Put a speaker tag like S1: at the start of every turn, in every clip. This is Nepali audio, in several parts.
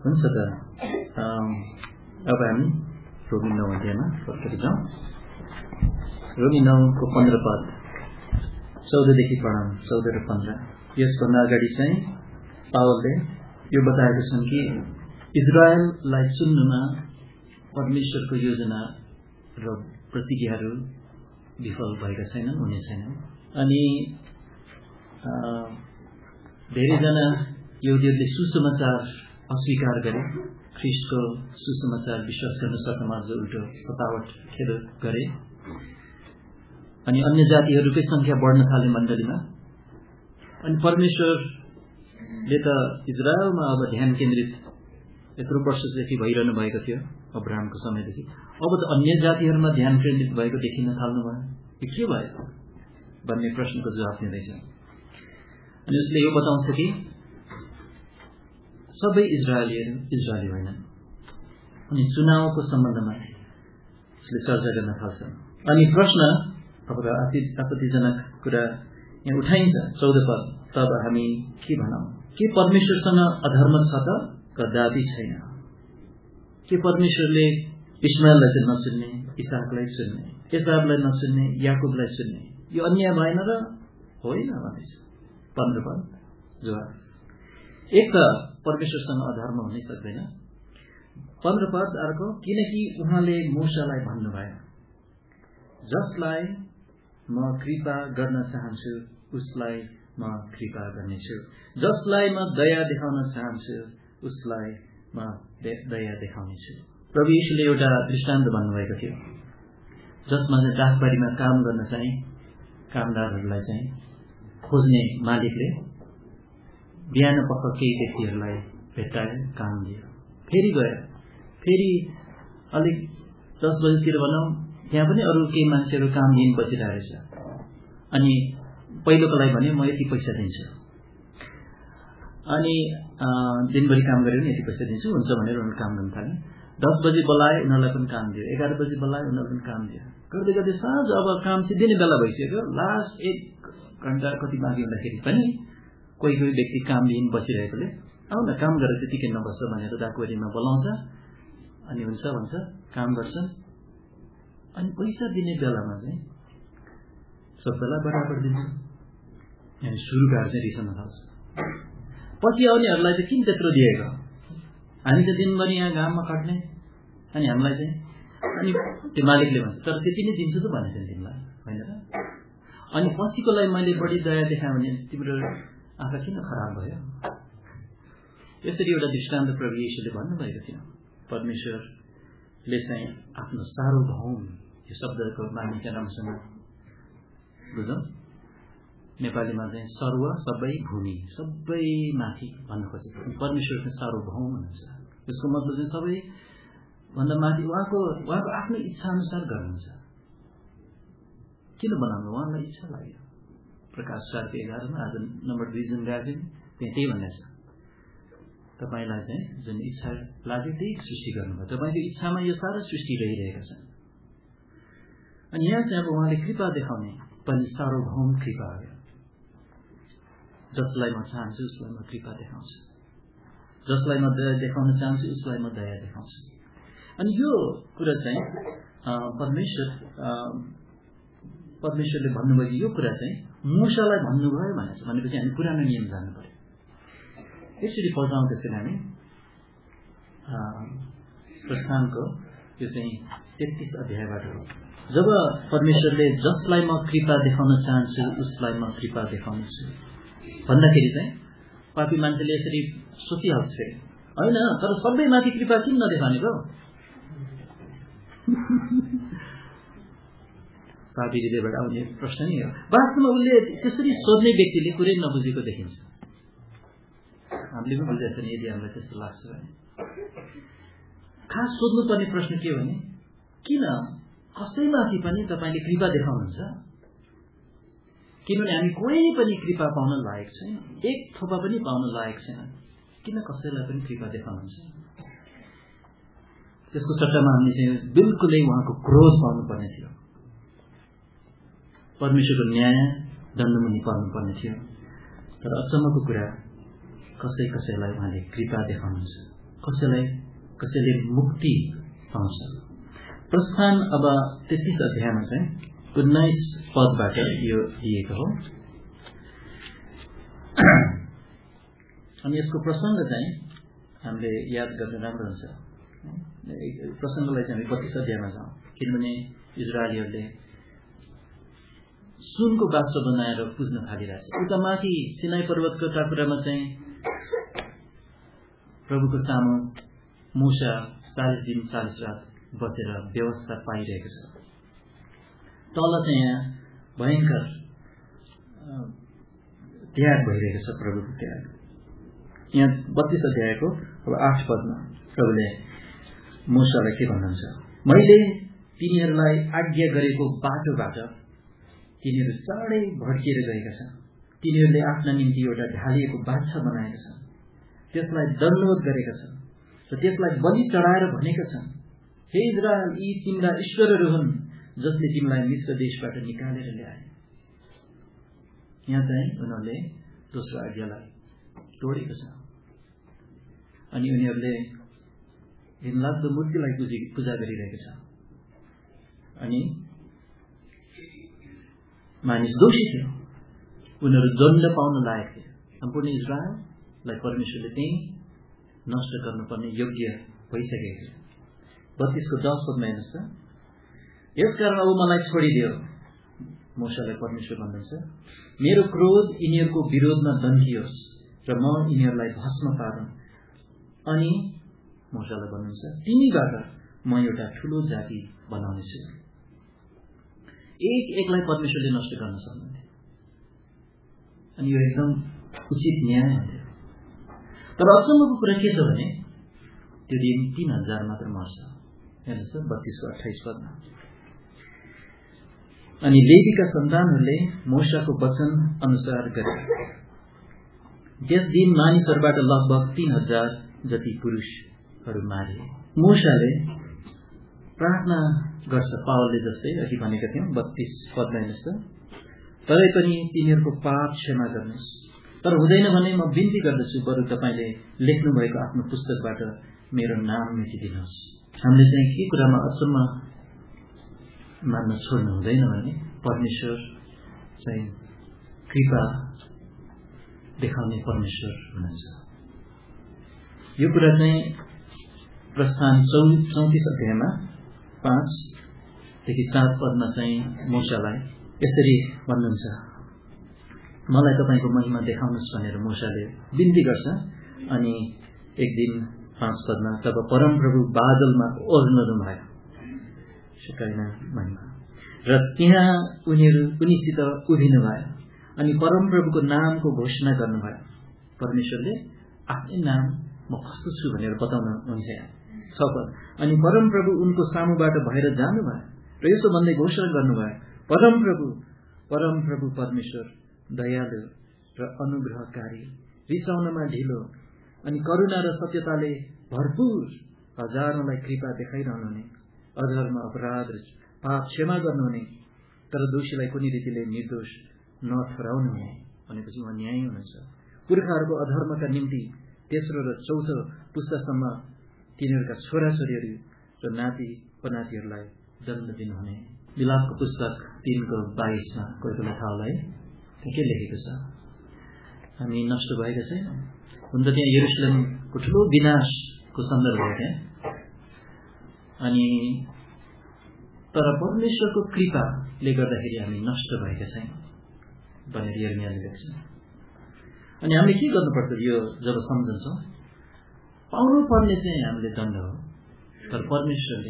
S1: हुन्छ त अब हामी रोमी 9 अध्यायमा फर्केर जाउँ। रोमी 9 को 15 पद 14 देखि पढौँ, 14 र 15। यसभन्दा अगाडि चाहिँ पावलले यो बताएका छन् कि इजरायललाई चुन्नुमा परमेश्वरको योजना र प्रतिज्ञाहरू विफल भएका छैनन्, हुने छैनन्। अनि धेरैजना यहुदीहरूले सुसमाचार अस्वीकार गरे, ख्रीष्टको सुसमाचार विश्वास गर्न सक्नमा अझ उल्टो सतावट खेल गरे। अनि अन्य जातिहरूकै संख्या बढ्न थाले मण्डलीमा। अनि परमेश्वरले त इजरायलमा अब ध्यान केन्द्रित यत्रो वर्षदेखि भइरहनु भएको थियो, अब्राहमको समयदेखि। अब त अन्य जातिहरूमा ध्यान केन्द्रित भएको देखिन थाल्नुभयो। यो के भयो भन्ने प्रश्नको जवाफ दिँदैछ। अनि उसले यो बताउँछ कि सबै इजरायलीहरू इजरायली होइनन्। अनि चुनावको सम्बन्धमा उसले चर्चा गर्न थाल्छ। अनि प्रश्न अब आपत्तिजनक कुरा यहाँ उठाइन्छ। 14 पद, तब हामी के भनौँ? के परमेश्वरसँग अधर्म छ त? कदापि छैन। के परमेश्वरले इस्माएललाई चाहिँ नचुन्ने, इसाकलाई चुन्ने, एसावलाई नचुन्ने, याकुबलाई चुन्ने, यो अन्याय भएन र? होइन भनेछ। 15 पद जवाफ, एक त परमेश्वरसँग अधर्म हुनै सक्दैन। 15 पद अर्को, किनकि उहाँले मूसालाई भन्नुभयो, जसलाई म कृपा गर्न चाहन्छु उसलाई म कृपा गर्नेछु, जसलाई म दया देखाउन चाहन्छु उसलाई म दया देखाउनेछु। प्रभु यीशुले एउटा दृष्टान्त भन्नुभएको थियो, जसमा चाहिँ डाकबारीमा काम गर्न चाहिँ कामदारहरूलाई चाहिँ खोज्ने मालिकले बिहान पख केही व्यक्तिहरूलाई भेट्टायो, काम दियो, फेरि गयो, फेरि अलिक 10 बजीतिर भनौँ, त्यहाँ पनि अरू केही मान्छेहरू काम दिन बसिरहेछ। अनि पहिलोको लागि भने म यति पैसा दिन्छु, अनि दिनभरि काम गऱ्यो भने यति पैसा दिन्छु, हुन्छ भनेर उनीहरू काम गर्न थाले। 10 बजी बोलाए, उनीहरूलाई पनि काम दियो, 11 बजी बोलाए, उनीहरूलाई पनि काम दियो। गर्दै गर्दै साँझ अब काम चाहिँ दिने बेला भइसक्यो, लास्ट 1 घण्टा कति बाँकी हुँदाखेरि पनि कोही कोही व्यक्ति काम दिन बसिरहेकोले आउ न काम गरेर त्यतिकै नबस्छ भनेर डाकबारीमा बोलाउँछ। अनि हुन्छ भन्छ, काम गर्छन्। अनि पैसा दिने बेलामा चाहिँ सबैलाई बराबर दिन्छ। अनि सुरुकार चाहिँ रिसाउन थाल्छ। पछि आउनेहरूलाई चाहिँ किन त्यत्रो दिएको? हामी त दिनभरि यहाँ घाममा खट्ने, अनि हामीलाई चाहिँ, अनि त्यो मालिकले भन्छ, तर त्यति नै दिन्छु त भनेको नि तिमीलाई, होइन र? अनि पछिकोलाई मैले बढी दया देखाएँ भने तिम्रो आँखा किन खराब भयो? यसरी एउटा दृष्टान्त प्रभु यीशुले भन्नुभएको थियो। परमेश्वरले चाहिँ आफ्नो सार्वभौम, यो शब्दको मानिका राम्रोसँग बुझौँ, नेपालीमा चाहिँ सर्व, सबै, भूमि, सबै माथि भन्न खोजेको। परमेश्वर चाहिँ सार्वभौम हुनुहुन्छ। यसको मतलब चाहिँ सबै भन्दा माथि उहाँको आफ्नो इच्छा अनुसार गर्नुहुन्छ। किन बनाउनु? उहाँलाई इच्छा लाग्यो। प्रकाश 4:11 मा आज नम्बर 2 जुन गएको थियो त्यहाँ त्यही भन्दैछ, तपाईँलाई चाहिँ जुन इच्छा लाग्यो त्यही सृष्टि गर्नुभयो। तपाईँको इच्छामा यो सारा सृष्टि रहिरहेका छन्। अनि यहाँ चाहिँ अब उहाँले कृपा देखाउने पनि सार्वभौम कृपा हो। जसलाई म चाहन्छु उसलाई म कृपा देखाउँछु, जसलाई म दया देखाउन चाहन्छु उसलाई म दया देखाउँछु। अनि यो कुरा चाहिँ परमेश्वरले भन्नुभयो कि यो कुरा चाहिँ मूसालाई भन्नुभयो भनेपछि हामी पुरानो नियम जान्नु पर्यो। यसरी पल्टाउँ। त्यसरी हामी प्रस्थानको यो चाहिँ 33 अध्यायबाट हो। जब परमेश्वरले जसलाई म कृपा देखाउन चाहन्छु उसलाई म कृपा देखाउनेछु भन्दाखेरि चाहिँ पापी मान्छेले यसरी सोचिहाल्छ, फेरि होइन तर सबै माथि कृपा किन नदेखाउने त? पापी हृदयबाट आउने प्रश्न नै हो। वास्तवमा उसले त्यसरी सोध्ने व्यक्तिले कुरै नबुझेको देखिन्छ। हामीले पनि बुझेको छैन यदि हामीलाई त्यस्तो लाग्छ भने। खास सोध्नुपर्ने प्रश्न के हो भने, किन कसैमाथि पनि तपाईँले कृपा देखाउनुहुन्छ? किनभने हामी कोही पनि कृपा पाउन लायक छैन, एक थोपा पनि पाउन लायक छैन। किन कसैलाई पनि कृपा देखाउनुहुन्छ? त्यसको सट्टामा हामीले चाहिँ बिल्कुलै उहाँको क्रोध पाउनुपर्ने थियो, परमेश्वरको न्याय दण्डमुनि पाउनुपर्ने थियो। तर अचम्मको कुरा, कसैलाई उहाँले कृपा देखाउनुहुन्छ, कसैले मुक्ति पाउँछ। प्रस्थान अब 33 अध्यायमा चाहिँ 19 पदबाट यो दिएको हो। अनि यसको प्रसंग चाहिँ हामीले याद गर्न राम्रो हुन्छ। प्रसंगलाई चाहिँ हामी 32 अध्यायमा जाउँ, किनभने इजरायलीहरूले सुनको बाछो बनाएर पुज्न थालिरहेछ। उता माथि सिनाई पर्वतको टापुरामा चाहिँ प्रभुको सामु मूसा 40 दिन 40 रात बसेर व्यवस्था पाइरहेको छ। तल चाहिँ यहाँ भयंकर त्याग भइरहेको छ, प्रभुको त्याग। यहाँ 32 अध्यायको अब 8 पदमा प्रभुले मूसालाई के भन्नुहुन्छ? मैले तिनीहरूलाई आज्ञा गरेको बाटोबाट तिनीहरू चाँडै भड्किएर गएका छन्। तिनीहरूले आफ्ना निम्ति एउटा ढालिएको बाछा बनाएका छन्, त्यसलाई दण्डवत गरेका छन् र त्यसलाई बलि चढाएर भनेका छन्, हे इजरायल, यी तिम्रा ईश्वरहरू हुन् जसले तिमीलाई मिश्र देशबाट निकालेर ल्याए। यहाँ चाहिँ उनीहरूले दोस्रो आज्ञालाई तोडेको छ अनि उनीहरूले घिनलाग्दो मूर्तिलाई पूजा गरिरहेको छ। अनि मानिस दोषी थियो, उनीहरू दण्ड पाउन लायक थिए। सम्पूर्ण इजरायललाई परमेश्वरले त्यही नष्ट गर्नुपर्ने योग्य भइसकेको थियो। 32 को 10 पदमा हेर्नुहोस् त। यसकारण अब मलाई छोडिदियो, मूसालाई परमेश्वर भन्नुहुन्छ, मेरो क्रोध यिनीहरूको विरोधमा दन्कियोस् र म यिनीहरूलाई भस्म पारौं। अनि मूसालाई भन्नुहुन्छ, तिमीबाट म एउटा ठूलो जाति बनाउनेछु। एकलाई परमेश्वरले नष्ट गर्न सक्नुहुन्थ्यो अनि यो एकदम उचित न्याय हुन्थ्यो। तर अचम्मको कुरा के छ भने त्यो दिन 3000 मात्र मर्छ। हेर्नुहोस् त 32 को 28 पदमा। अनि लेवीका सन्तानहरूले मूसाको वचन अनुसार गरे। त्यस दिन मानिसहरूबाट लगभग 3000 जति पुरुषहरू मारिए। मूसाले प्रार्थना गर्छ पावलले जस्तै अघि भनेका थियौं 32 पदमा हेर्नुहोस् त। तरै पनि तिनीहरूको पाप क्षमा गर्नुहोस्, तर हुँदैन भने म बिन्ती गर्दछु बरु तपाईले लेख्नु भएको आफ्नो पुस्तकबाट मेरो नाम मेटिदिनुहोस्। हामीले चाहिँ के कुरामा अचम्म मान्न छोड्नु हुँदैन भने परमेश्वर चाहिँ कृपा देखाउने परमेश्वर हुनुहुन्छ। यो कुरा चाहिँ प्रस्थान 34 अध्यायमा 5 देखि 7 पदमा चाहिँ मूसालाई यसरी भन्नुहुन्छ, मलाई तपाईको महिमा देखाउनुहोस् भनेर मूसाले बिन्ती गर्छ। अनि एक दिन 5 पदमा तब परमप्रभु बादलमा ओर्लनु भयो शेकाइना महिमा र त्यहाँ उनीसित उभिनु भयो अनि परमप्रभुको नामको घोषणा गर्नुभयो। परमेश्वरले आफ्नै नाम म कस्तो छु भनेर बताउनु हुन्छ। 6 पद अनि परमप्रभु उनको सामुबाट भएर जानुभयो र यसो भन्दै घोषणा गर्नुभयो, परमप्रभु परमेश्वर दयालु र अनुग्रहकारी, रिसाउनमा ढिलो अनि करुणा र सत्यताले भरपूर, हजारौंलाई कृपा देखाइरहनुहुने, अधर्म अपराध र पाप क्षमा गर्नुहुने, तर दोषीलाई कुनै रीतिले निर्दोष नठहराउनु हुने। भनेपछि उहाँ न्यायी हुनुहुन्छ। पुर्खाहरूको अधर्मका निम्ति तेस्रो र चौथो पुस्तासम्म तिनीहरूका छोराछोरीहरू र नाति पनातिहरूलाई दण्ड दिनुहुने। विलापको पुस्तक 3 को 22 मा कोही बेला थाहा होला है, के लेखेको छ? हामी नष्ट भएका छैनौं। हुन त त्यहाँ यरुशलेमको ठूलो विनाशको सन्दर्भ हो त्यहाँ। अनि तर परमेश्वरको कृपाले गर्दाखेरि हामी नष्ट भएका छैनौं भनेर यिर्मयाले लेख्छ। अनि हामीले के गर्नुपर्छ यो जब सम्झन्छौं? पाउनु पर्ने चाहिँ हामीले दण्ड हो, तर परमेश्वरले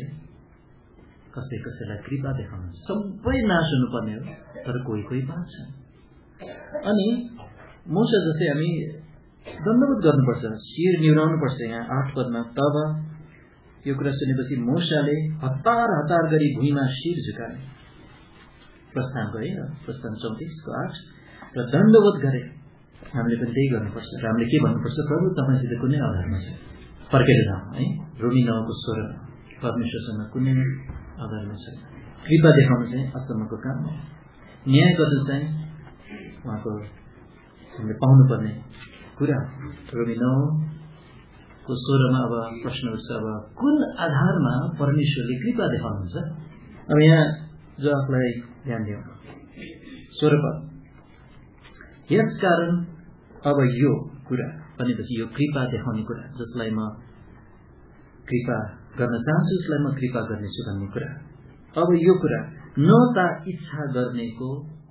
S1: कसैलाई कृपा देखाउनुहुन्छ। सबै नाश हुनुपर्ने हो, तर कोही बाँच्छन्। अनि मूसा जस्तै हामी दण्डवत गर्नुपर्छ, शिर निहुराउनुपर्छ। यहाँ 8 पदमा तब यो कुरा सुनेपछि मूसाले हतार गरी भुइँमा शिर झुकाए। प्रस्थानको है, प्रस्थान 34 को 8 र दण्डवत गरे। हामीले पनि त्यही गर्नुपर्छ र हामीले के भन्नुपर्छ? प्रभु तपाईसित कुनै अधर्म छैन, फर्केर जाउँ है। रोमी 9 को 16 परमेश्वरसँग कुनै अधर्म छैन। कृपा देखाउनु चाहिँ अचम्मको काम हो। न्याय गर्नु चाहिँ उहाँको हामीले पाउनुपर्ने कुरा। रोमी 9 को 16 अब प्रश्न उठ्छ, अब कुन आधारमा परमेश्वरले कृपा देखाउनुहुन्छ? अब यहाँ जो आफूलाई ध्यान दिउँ 16 पद, यसकारण अब यो कुरा भनेपछि यो कृपा देखाउने कुरा, जसलाई म कृपा गर्न चाहन्छु उसलाई म कृपा गर्नेछु भन्ने कुरा। अब यो कुरा न त इच्छा गर्नेको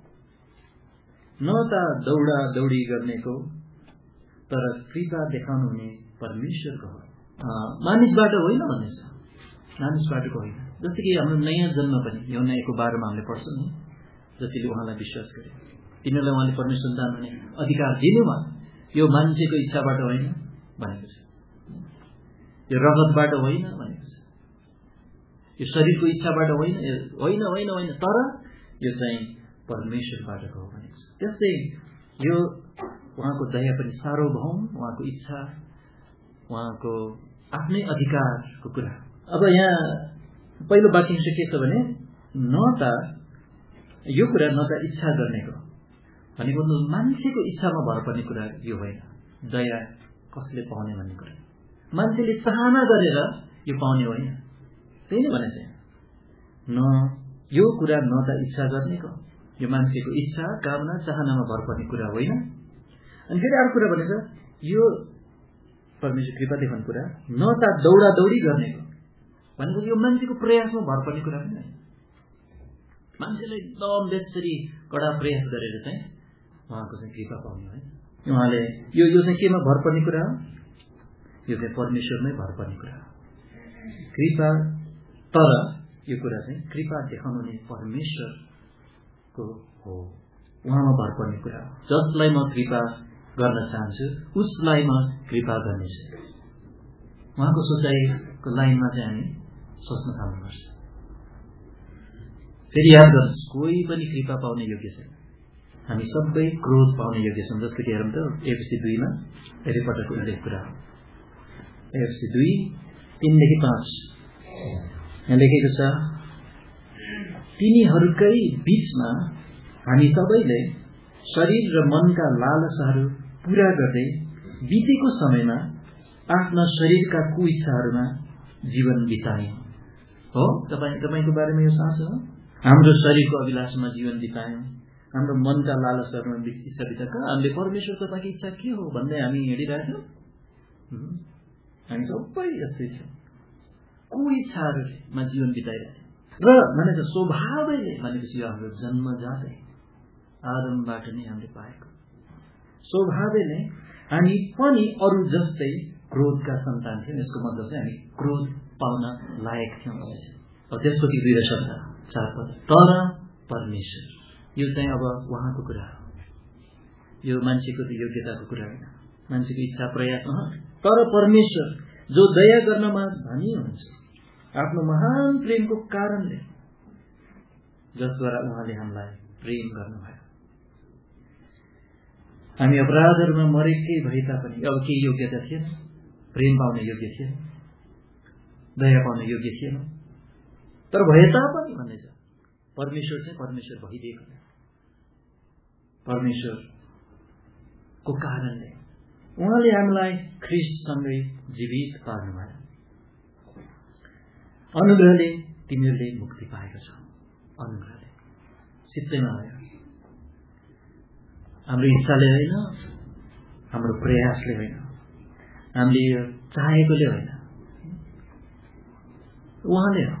S1: न त दौडा दौडी गर्नेको तर कृपा देखाउनु हुने परमेश्वरको हो, मानिसबाट होइन भन्ने छ, मानिसबाटको होइन। जस्तै कि हाम्रो नयाँ जन्म पनि यौनाको 12 मा हामीले पढ्छौँ नि, जतिले उहाँलाई विश्वास गरे तिनीहरूलाई उहाँले परमेश्वर सन्तान हुने अधिकार दिनुभयो, यो मान्छेको इच्छाबाट होइन भनेको छ, यो रगतबाट होइन भनेको छ, यो शरीरको इच्छाबाट होइन होइन होइन होइन तर यो चाहिँ परमेश्वरबाटको हो भनेको छ। त्यस्तै यो उहाँको दया पनि सार्वभौम, उहाँको इच्छा, उहाँको आफ्नै अधिकारको कुरा। अब यहाँ पहिलो वाक्यांश के छ भने न त यो कुरा न त इच्छा गर्नेको भनेको मान्छेको इच्छामा भर पर्ने कुरा यो होइन, दया कसले पाउने भन्ने कुरा, मान्छेले चाहना गरेर यो पाउने होइन, त्यही नै भने चाहिँ न यो कुरा न त इच्छा गर्नेको, यो मान्छेको इच्छा कामना चाहनामा भर पर्ने कुरा होइन। अनि फेरि अर्को कुरा भनेको यो परमेश्वर कृपा देखाउने कुरा न त दौडा दौडी गर्नेको भनेको यो मान्छेको प्रयासमा भर पर्ने कुरा पनि होइन, मान्छेले एकदम बेसरी कडा प्रयास गरेर चाहिँ उहाँको चाहिँ कृपा पाउने होइन। उहाँले यो चाहिँ केमा भर पर्ने कुरा हो? यो चाहिँ परमेश्वरमै भर पर्ने कुरा हो कृपा, तर यो कुरा चाहिँ कृपा देखाउनु हुने परमेश्वरको हो, उहाँमा भर पर्ने कुरा हो। जसलाई म कृपा गर्न चाहन्छु उसलाई म कृपा गर्नेछु, उहाँको सोचाइको लाइनमा चाहिँ हामी सोच्न थाल्नुपर्छ। फेरि याद गर्नुहोस्, कोही पनि कृपा पाउने योग्य छैन, हामी सबै क्रोध पाउने योग्य छौँ। जस्तो कि हेरौँ त एफएसी 2 मा धेरै पटक उल्लेख कुरा हो, एफएसी 2:3-5 यहाँ लेखेको छ, तिनीहरूकै बीचमा हामी सबैले शरीर र मनका लालसाहरू पूरा गर्दै बितेको समयमा आफ्ना शरीरका कुइच्छाहरूमा जीवन बितायौं। हो, तपाईको बारेमा यो साँचो हो? हाम्रो शरीरको अभिलाषमा जीवन बितायौं, हाम्रो मनका लालसाहरूमा इच्छा बिताएका, हामीले परमेश्वरको ताकि इच्छा के हो भन्दै हामी हिँडिरहेछौँ। हामी सबै यस्तै छौँ, कुइच्छाहरूमा जीवन बिताइरहेछौँ र भनेको स्वभावैले भनेपछि यो हाम्रो जन्मजातै आदमबाट नै हामीले पाएको स्वभावैले हामी पनि अरू जस्तै क्रोधका सन्तान थियौँ। यसको मतलब चाहिँ हामी क्रोध पाउन लायक थियौँ। अब त्यसपछि 2 शब्द 4 पद, तर परमेश्वर, यो चाहिँ अब उहाँको कुरा हो, यो मान्छेको योग्यताको कुरा होइन, मान्छेको इच्छा प्रयास तर परमेश्वर जो दया गर्नमा धनी हुन्छ आफ्नो महान प्रेमको कारणले जसद्वारा उहाँले हामीलाई प्रेम गर्नुभयो। हामी अपराधहरूमा मरेकै भए तापनि अब के योग्यता थिएन, प्रेम पाउने योग्य थिएन, दया पाउने योग्य थिएन, तर भए तापनि भन्ने छ परमेश्वर चाहिँ परमेश्वर भइदिएको परमेश्वरको कारणले उहाँले हामीलाई ख्रीष्टसँगै जीवित पार्नुभयो। अनुग्रहले तिमीहरूले मुक्ति पाएका छौ, अनुग्रहले सित्तैमा आयो, हाम्रो इच्छाले होइन, हाम्रो प्रयासले होइन, हामीले चाहेकोले होइन, उहाँले हो।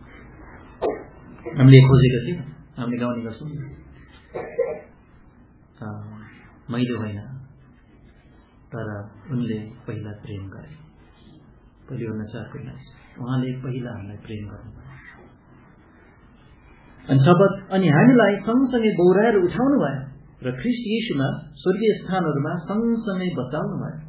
S1: हामीले खोजेका थियौँ, हामीले गाउने गर्छौँ, मैले होइन तर उनले पहिला प्रेम गरे, पहिलो 4:9 उहाँले पहिला हामीलाई प्रेम गर्नुभयो अनि शपथ अनि हामीलाई सँगसँगै बौराएर उठाउनु भयो र ख्रीष्ट येशूमा स्वर्गीय स्थानहरूमा सँगसँगै बचाउनु भयो।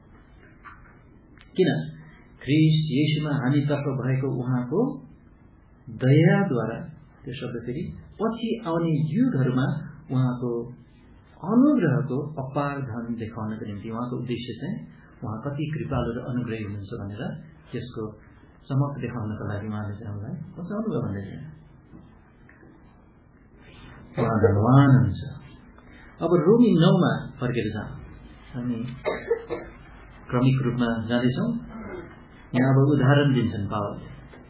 S1: किन? ख्रीष्ट येशूमा हामीतर्फ भएको उहाँको दयाद्वारा, त्यो शब्द फेरि पछि आउने युगहरूमा उहाँको अनुग्रहको अपार धन देखाउनको निम्ति, उहाँको उद्देश्य चाहिँ उहाँ कति कृपालु र अनुग्रही हुनुहुन्छ भनेर त्यसको चमक देखाउनको लागि उहाँले चाहिँ हामीलाई बचाउनु भयो भन्दै चाहिँ उहाँ धनवान हुन्छ। अब रोमी 9 मा फर्केर जाउँ। अनि क्रमिक रूपमा जाँदैछौँ। यहाँ अब उदाहरण दिन्छन् पावलले,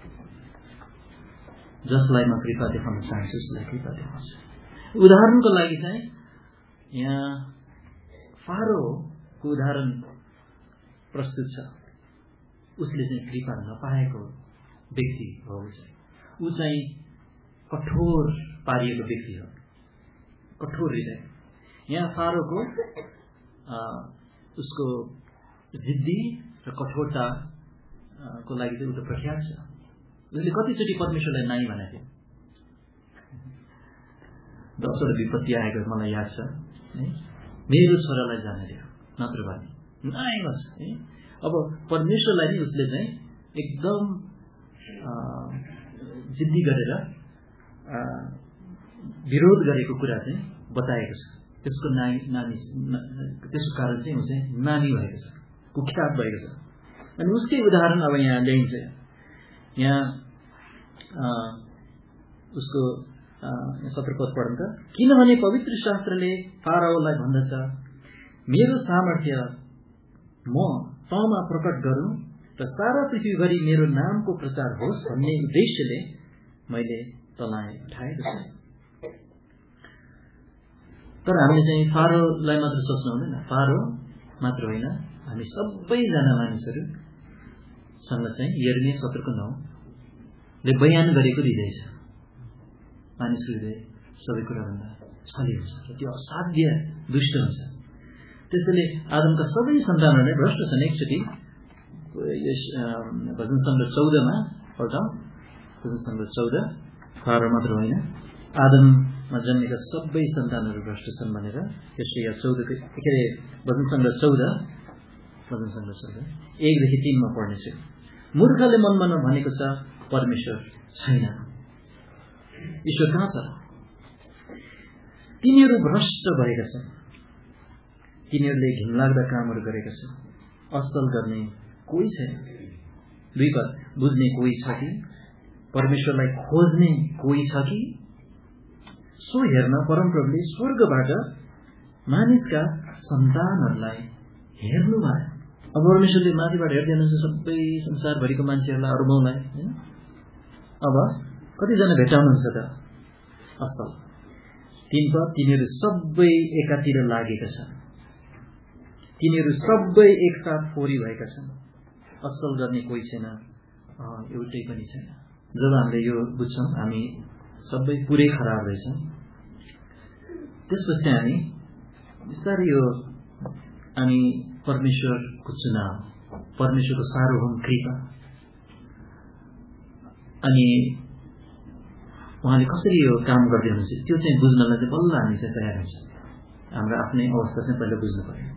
S1: जसलाई म कृपा देखाउन चाहन्छु उसलाई कृपा देखाउँछु। उदाहरणको लागि चाहिँ यहाँ फारोको उदाहरण प्रस्तुत छ। उसले चाहिँ कृपा नपाएको व्यक्ति हो। ऊ चाहिँ कठोर पारिएको व्यक्ति हो, कठोर हृदय। यहाँ फारोको उसको जिद्दी र कठोरता को लागि चाहिँ ऊ त प्रख्यात छ। उसले कतिचोटि परमेश्वरलाई नाई भनेको थियो। 10 वटा विपत्ति आएको मलाई याद छ है, मेरो छोरालाई जान दियो नत्र भने नाई गर्छ है। अब परमेश्वरलाई नै उसले चाहिँ एकदम जिद्दी गरेर विरोध गरेको कुरा चाहिँ बताएको छ। त्यसको त्यसको कारण चाहिँ ऊ चाहिँ नानी भएको छ, कुख्यात भएको छ। अनि उसकै उदाहरण अब यहाँ ल्याइन्छ। यहाँ उसको 17 पद पढ्नु त। किनभने पवित्र शास्त्रले फाराओलाई भन्दछ, मेरो सामर्थ्य म तँमा प्रकट गरौँ र सारा पृथ्वीभरि मेरो नामको प्रचार होस् भन्ने उद्देश्यले मैले तँलाई पठाएको छु। तर हामीले चाहिँ फारोलाई मात्र सोच्नु हुँदैन। फारो मात्र होइन, हामी सबैजना मानिसहरू सँग चाहिँ यर्मिया 17:9 ले बयान गरेको हृदय छ। मानिसको हृदय सबै कुराभन्दा छली हुन्छ र त्यो असाध्य दुष्ट हुन्छ। त्यसैले आदमका सबै सन्तानहरू नै भ्रष्ट छन्। एकचोटि भजन सङ्ग्रह 14 पल्टाउँ। भजन सङ्ग्रह 14, फारो मात्र होइन आदममा जन्मेका सबै सन्तानहरू भ्रष्ट छन् भनेर यशाया 14 भजन सङ्ग्रह 14 1देखि 3 मा पढ्नेछु। मूर्खले मनमा भनेको छ परमेश्वर छैन, ईश्वर कहाँ छ? तिनीहरू भ्रष्ट भएका छन्, तिनीहरूले घिनलाग्दा कामहरू गरेका छन्, असल गर्ने कोही छैन। 2 पद, बुझ्ने कोही छ कि? परमेश्वरलाई खोज्ने कोही छ कि? सो हेर्न परमप्रभुले स्वर्गबाट मानिसका सन्तानहरूलाई हेर्नु भयो। अब परमेश्वरले माथिबाट हेर्दै हुनुहुन्छ सबै संसारभरिको मान्छेहरूलाई, अरूबौँलाई होइन। अब कतिजना भेटाउनुहुन्छ त? असल। 3 पद, तिनीहरू सबै एकातिर लागेका छन्, तिनीहरू सबै एकसाथ फोरी भएका छन्, असल गर्ने कोही छैन, एउटै पनि छैन। जब हामीले यो बुझ्छौँ हामी सबै पुरै खराब रहेछौँ, त्यसपछि हामी बिस्तारै यो हामी परमेश्वरको चुनाव, परमेश्वरको सार्वभौम कृपा अनि उहाँले कसरी यो काम गर्दै हुनुहुन्छ त्यो चाहिँ बुझ्नलाई चाहिँ बल्ल हामी चाहिँ तयार हुन्छ। हाम्रो आफ्नै अवस्था चाहिँ पहिला बुझ्नु पर्यो।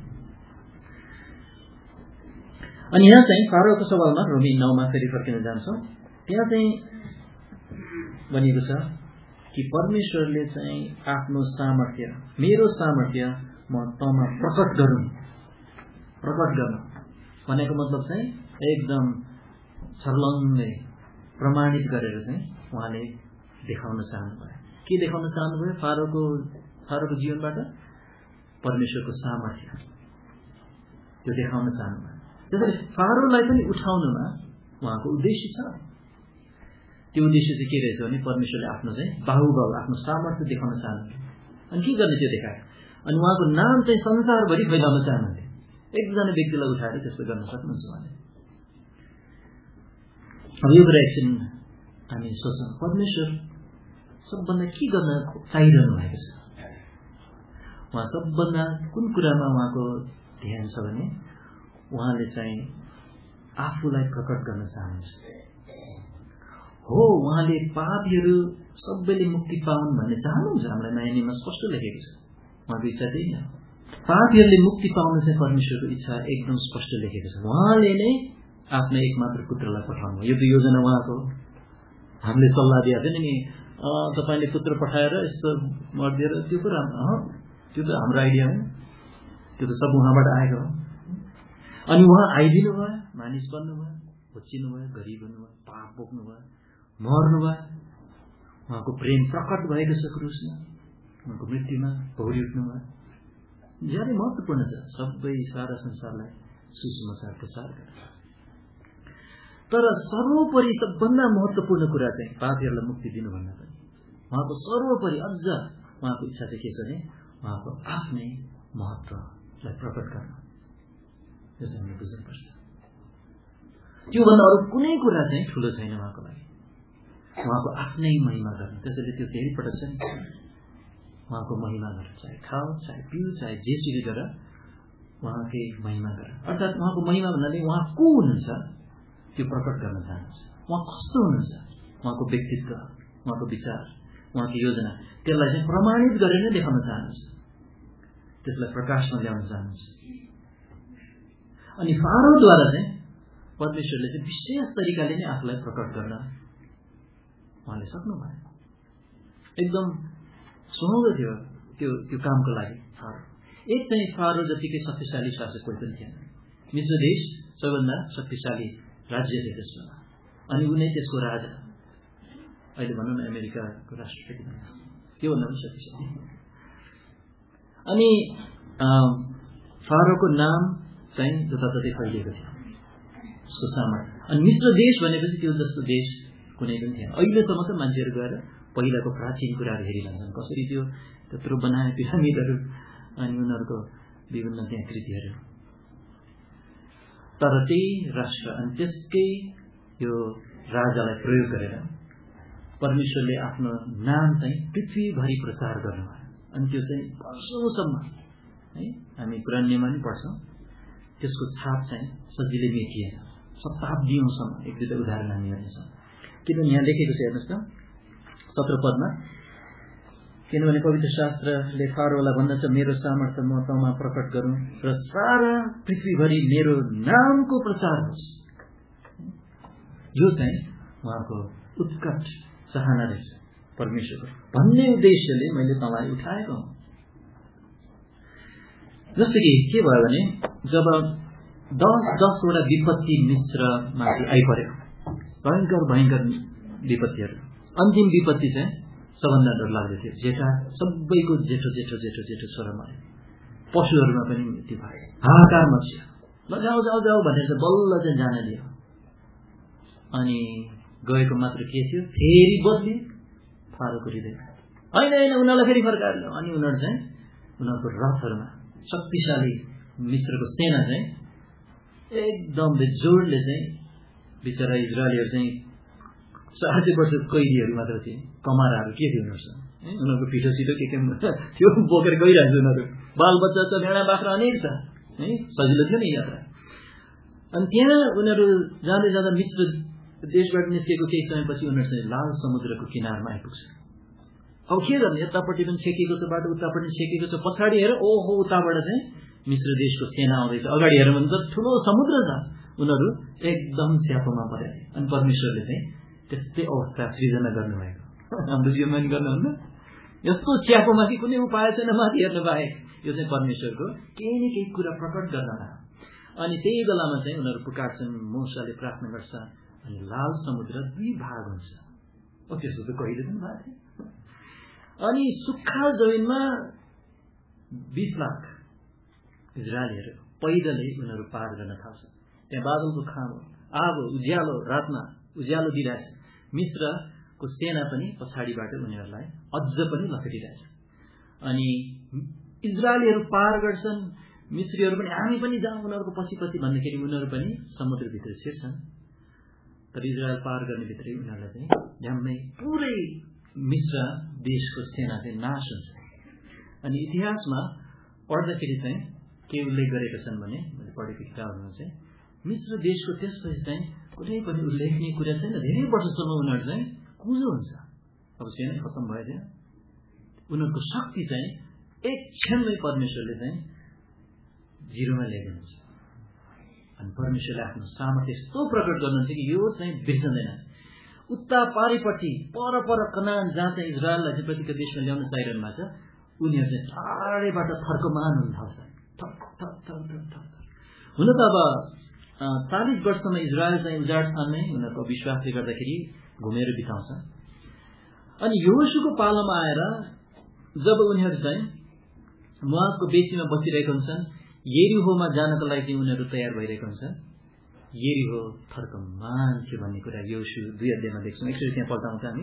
S1: अनि यहाँ चाहिँ फारोको सवालमा रोमी 9 मा फेरि फर्किन जान्छौँ। त्यहाँ चाहिँ भनिएको छ कि परमेश्वरले चाहिँ आफ्नो सामर्थ्य, मेरो सामर्थ्य म तँमा प्रकट गरौँ। प्रकट गर्न भनेको मतलब चाहिँ एकदम छर्लङ्गै प्रमाणित गरेर चाहिँ उहाँले देखाउन चाहनुभयो। के देखाउन चाहनुभयो? फारोको जीवनबाट परमेश्वरको सामर्थ्य त्यो देखाउन चाहनुभयो। त्यसैले फारोलाई पनि उठाउनुमा उहाँको उद्देश्य छ। त्यो उद्देश्य चाहिँ के रहेछ भने परमेश्वरले आफ्नो चाहिँ बाहुबल, आफ्नो सामर्थ्य देखाउन चाहनुहुन्थ्यो। अनि के गर्ने त्यो देखाए? अनि उहाँको नाम चाहिँ संसारभरि फैलाउन चाहनुहुन्थ्यो। एकजना व्यक्तिलाई उठाएर त्यस्तो गर्न सक्नुहुन्छ उहाँले। अब यो कुरा एकछिन हामी सोचौँ, परमेश्वर सबभन्दा के गर्न चाहिरहनु भएको छ? उहाँ सबभन्दा कुन कुरामा उहाँको ध्यान छ भने उहाँले चाहिँ आफूलाई प्रकट गर्न चाहनुहुन्छ। हो, उहाँले पापीहरू सबैले मुक्ति पाउन् भन्ने चाहनुहुन्छ। हामीलाई नयाँ नियममा स्पष्ट लेखेको छ। उहाँको इच्छा त्यही हो। पापीहरूले मुक्ति पाउनु चाहिँ परमेश्वरको इच्छा एकदम स्पष्ट लेखेको छ। उहाँले नै आफ्नो एकमात्र पुत्रलाई पठाउनु, यो त योजना उहाँको। हामीले सल्लाह दिएको थिएन नि तपाईँले पुत्र पठाएर यस्तो मर्दिएर, त्यो कुरा त्यो त हाम्रो आइडिया हो, त्यो त सब उहाँबाट आएको हो। अनि उहाँ आइदिनु भयो, मानिस बन्नुभयो, होचिनु भयो, गरिब हुनुभयो, पाप बोक्नु भयो, मर्नु भयो। उहाँको प्रेम प्रकट भएको छ क्रुसमा, उहाँको मृत्युमा पौडी उठ्नु भयो। ज्यादै महत्त्वपूर्ण छ। सबै सारा संसारलाई सुसमाचार प्रचार गर। तर सर्वोपरि सबभन्दा महत्त्वपूर्ण कुरा चाहिँ पापीहरूलाई मुक्ति दिनुभन्दा पनि उहाँको सर्वोपरि अझ उहाँको इच्छा चाहिँ के छ भने उहाँको आफ्नै महत्त्वलाई प्रकट गर्न। यो चाहिँ हामीले बुझ्नुपर्छ। त्योभन्दा अरू कुनै कुरा चाहिँ ठुलो छैन उहाँको लागि। उहाँको आफ्नै महिमा गर्न। त्यसैले त्यो धेरै पटक छ नि, उहाँको महिमा गर, चाहे खाओ चाहे पिउ चाहे जेसुकै गर उहाँकै महिमा गर। अर्थात् उहाँको महिमा भन्नाले उहाँ को हुनुहुन्छ त्यो प्रकट गर्न चाहनुहुन्छ। उहाँ कस्तो हुनुहुन्छ, उहाँको व्यक्तित्व, उहाँको विचार, उहाँको योजना, त्यसलाई चाहिँ प्रमाणित गरेर नै देखाउन चाहनुहुन्छ, त्यसलाई प्रकाशमा ल्याउन चाहनुहुन्छ। अनि फारोद्वारा चाहिँ परमेश्वरले चाहिँ विशेष तरिकाले नै आफूलाई प्रकट गर्न उहाँले सक्नुभयो। एकदम सुहाउँदो थियो त्यो कामको लागि फारो। एक चाहिँ फारो जतिकै शक्तिशाली शासक कोही पनि थिएन। मिस्र देश सबभन्दा शक्तिशाली राज्य थियो त्यसमा, अनि उनी त्यसको राजा, अहिले भनौँ न अमेरिकाको राष्ट्रपति त्योभन्दा पनि शक्तिशाली। अनि फारोको नाम चाहिँ जताततै फैलिएको थियो, उसको सामर्थ्य। अनि मिस्र देश भनेपछि त्यो जस्तो देश कुनै पनि थिएन। अहिलेसम्म त मान्छेहरू गएर पहिलाको प्राचीन कुराहरू हेरिरहन्छन्, कसरी त्यो त्यत्रो बनाए पिरामिडहरू अनि उनीहरूको विभिन्न त्यहाँ कृतिहरू। तर त्यही राष्ट्र अनि त्यसकै यो राजालाई प्रयोग गरेर परमेश्वरले आफ्नो नाम चाहिँ पृथ्वीभरि प्रचार गर्नुभयो। अनि त्यो चाहिँ वर्षौंसम्म है हामी पुरानो नियममा पनि पढ्छौँ, त्यसको छाप चाहिँ सजिलै मेटिएन, शताब्दीौंसम्म। एक दुईवटा उदाहरण हामी हेर्नेछौँ। किनभने यहाँ लेखेको छ हेर्नुहोस् त 17 पदमा, किनभने पवित्र शास्त्रले फारोलाई भन्दछ मेरो सामर्थ्य म तँमा प्रकट गरौँ र सारा पृथ्वीभरि मेरो नामको प्रचार होस्। यो चाहिँ उहाँको उत्कट चाहना रहेछ परमेश्वरको, भन्ने उद्देश्यले मैले तँलाई उठाएको हुँ। जस्तो कि के भयो भने जब 10 विपत्ति मिस्रमाथि आइपर्यो, भयंकर विपत्तिहरू, अन्तिम विपत्ति चाहिँ सबभन्दा डरलाग्दो थियो। सबैको जेठो छोरा मर्यो, पशुहरूमा पनि मृत्यु भयो, हाहाकार मच्यो, ल जाऊ जाऊ जाऊ भनेर चाहिँ बल्ल चाहिँ जान दियो। अनि गएको मात्र के थियो, फेरि बदली फारोको हृदय, होइन उनीहरूलाई फेरि फर्काएर ल्याऊ। अनि उनीहरू चाहिँ उनीहरूको रथहरूमा शक्तिशाली मिस्रको सेना चाहिँ एकदम बेजोडले चाहिँ बिचरा इजरायलीहरू चाहिँ 400 वर्ष कैदीहरू मात्र थिए, कमाराहरू के थियो उनीहरूसँग, उनीहरूको पिठो सिटो के थियो बोकेर गइरहन्छ। उनीहरू बालबच्चा छ, भेडा बाख्रा अनेक छ है, सजिलो थियो नि यात्रा। अनि त्यहाँ उनीहरू जाँदै जाँदा मिस्र देशबाट निस्केको केही समयपछि उनीहरू चाहिँ लाल समुद्रको किनारमा आइपुग्छ। अब के गर्ने, यतापट्टि पनि छेकिएको छ बाटो, उतापट्टि पनि छेकिएको छ, पछाडि हेर ओहो उताबाट चाहिँ मिस्र देशको सेना आउँदैछ, अगाडि हेर भने त ठुलो समुद्र छ। उनीहरू एकदम च्यापोमा परे। अनि परमेश्वरले चाहिँ त्यस्तै अवस्था सृजना गर्नुभएको। हाम्रो जीवनमा पनि गर्नुहुन्न, यस्तो च्यापोमाथि कुनै उपाय छैन माथि हेर्नु बाहेक। यो चाहिँ परमेश्वरको केही न केही कुरा प्रकट गर्न। अनि त्यही बेलामा चाहिँ उनीहरू पुकार्छन्, मोसाले प्रार्थना गर्छ, अनि लाल समुद्र 2 भाग हुन्छ। त्यसो त कहिले पनि भएको थियो। अनि सुक्खा जमिनमा 20 लाख इजरायलीहरू पैदलै उनीहरू पार गर्न थाल्छ। त्यहाँ बादलको खाँबो, आगो, उज्यालो, रातमा उज्यालो दिइरहेछ। मिस्रको सेना पनि पछाडिबाट उनीहरूलाई अझ पनि लखेटिरहेछ। अनि इजरायलीहरू पार गर्छन्, मिस्रीहरू पनि हामी पनि जाउँ उनीहरूको पछि पछि भन्दाखेरि उनीहरू पनि समुद्रभित्र छिर्छन्। तर इजरायल पार गर्ने भित्रै उनीहरूलाई चाहिँ झ्याम्मै पुरै मिस्र देशको सेना चाहिँ नाश हुन्छ। अनि इतिहासमा पढ्दाखेरि चाहिँ के उल्लेख गरेका छन् भने, मैले पढेको किताबहरूमा चाहिँ मिस्र देशको त्यसपछि चाहिँ कुनै पनि उल्लेखनीय कुरा छैन। धेरै वर्षसम्म उनीहरू चाहिँ कुँजो हुन्छ। अब सेना खत्तम भइदियो, उनीहरूको शक्ति चाहिँ एक क्षणमै परमेश्वरले चाहिँ जिरोमा ल्याइदिनुहुन्छ। अनि परमेश्वरले आफ्नो सामर्थ्य यस्तो प्रकट गर्नुहुन्छ कि यो चाहिँ बिर्सँदैन। उता पारिपट्टि पर कनान जहाँ चाहिँ इजरायललाई चाहिँ प्रतिको देशमा ल्याउन चाहिरहनु भएको छ, उनीहरू चाहिँ टाढैबाट थर्कमान हुन थाल्छ। हुन त अब 40 वर्षमा इजरायल चाहिँ उजाड स्थानमै उनीहरूको विश्वासले गर्दाखेरि घुमेर बिताउँछ। अनि यहोशूको पालामा आएर जब उनीहरू चाहिँ मोआबको बेसीमा बसिरहेका हुन्छन्, येरिहोमा जानको लागि चाहिँ उनीहरू तयार भइरहेको हुन्छ। येरिहो थर्कमान थियो भन्ने कुरा योशु 2 अध्यायमा देख्छौँ। एकचोटि त्यहाँ पल्टाउँछ हामी।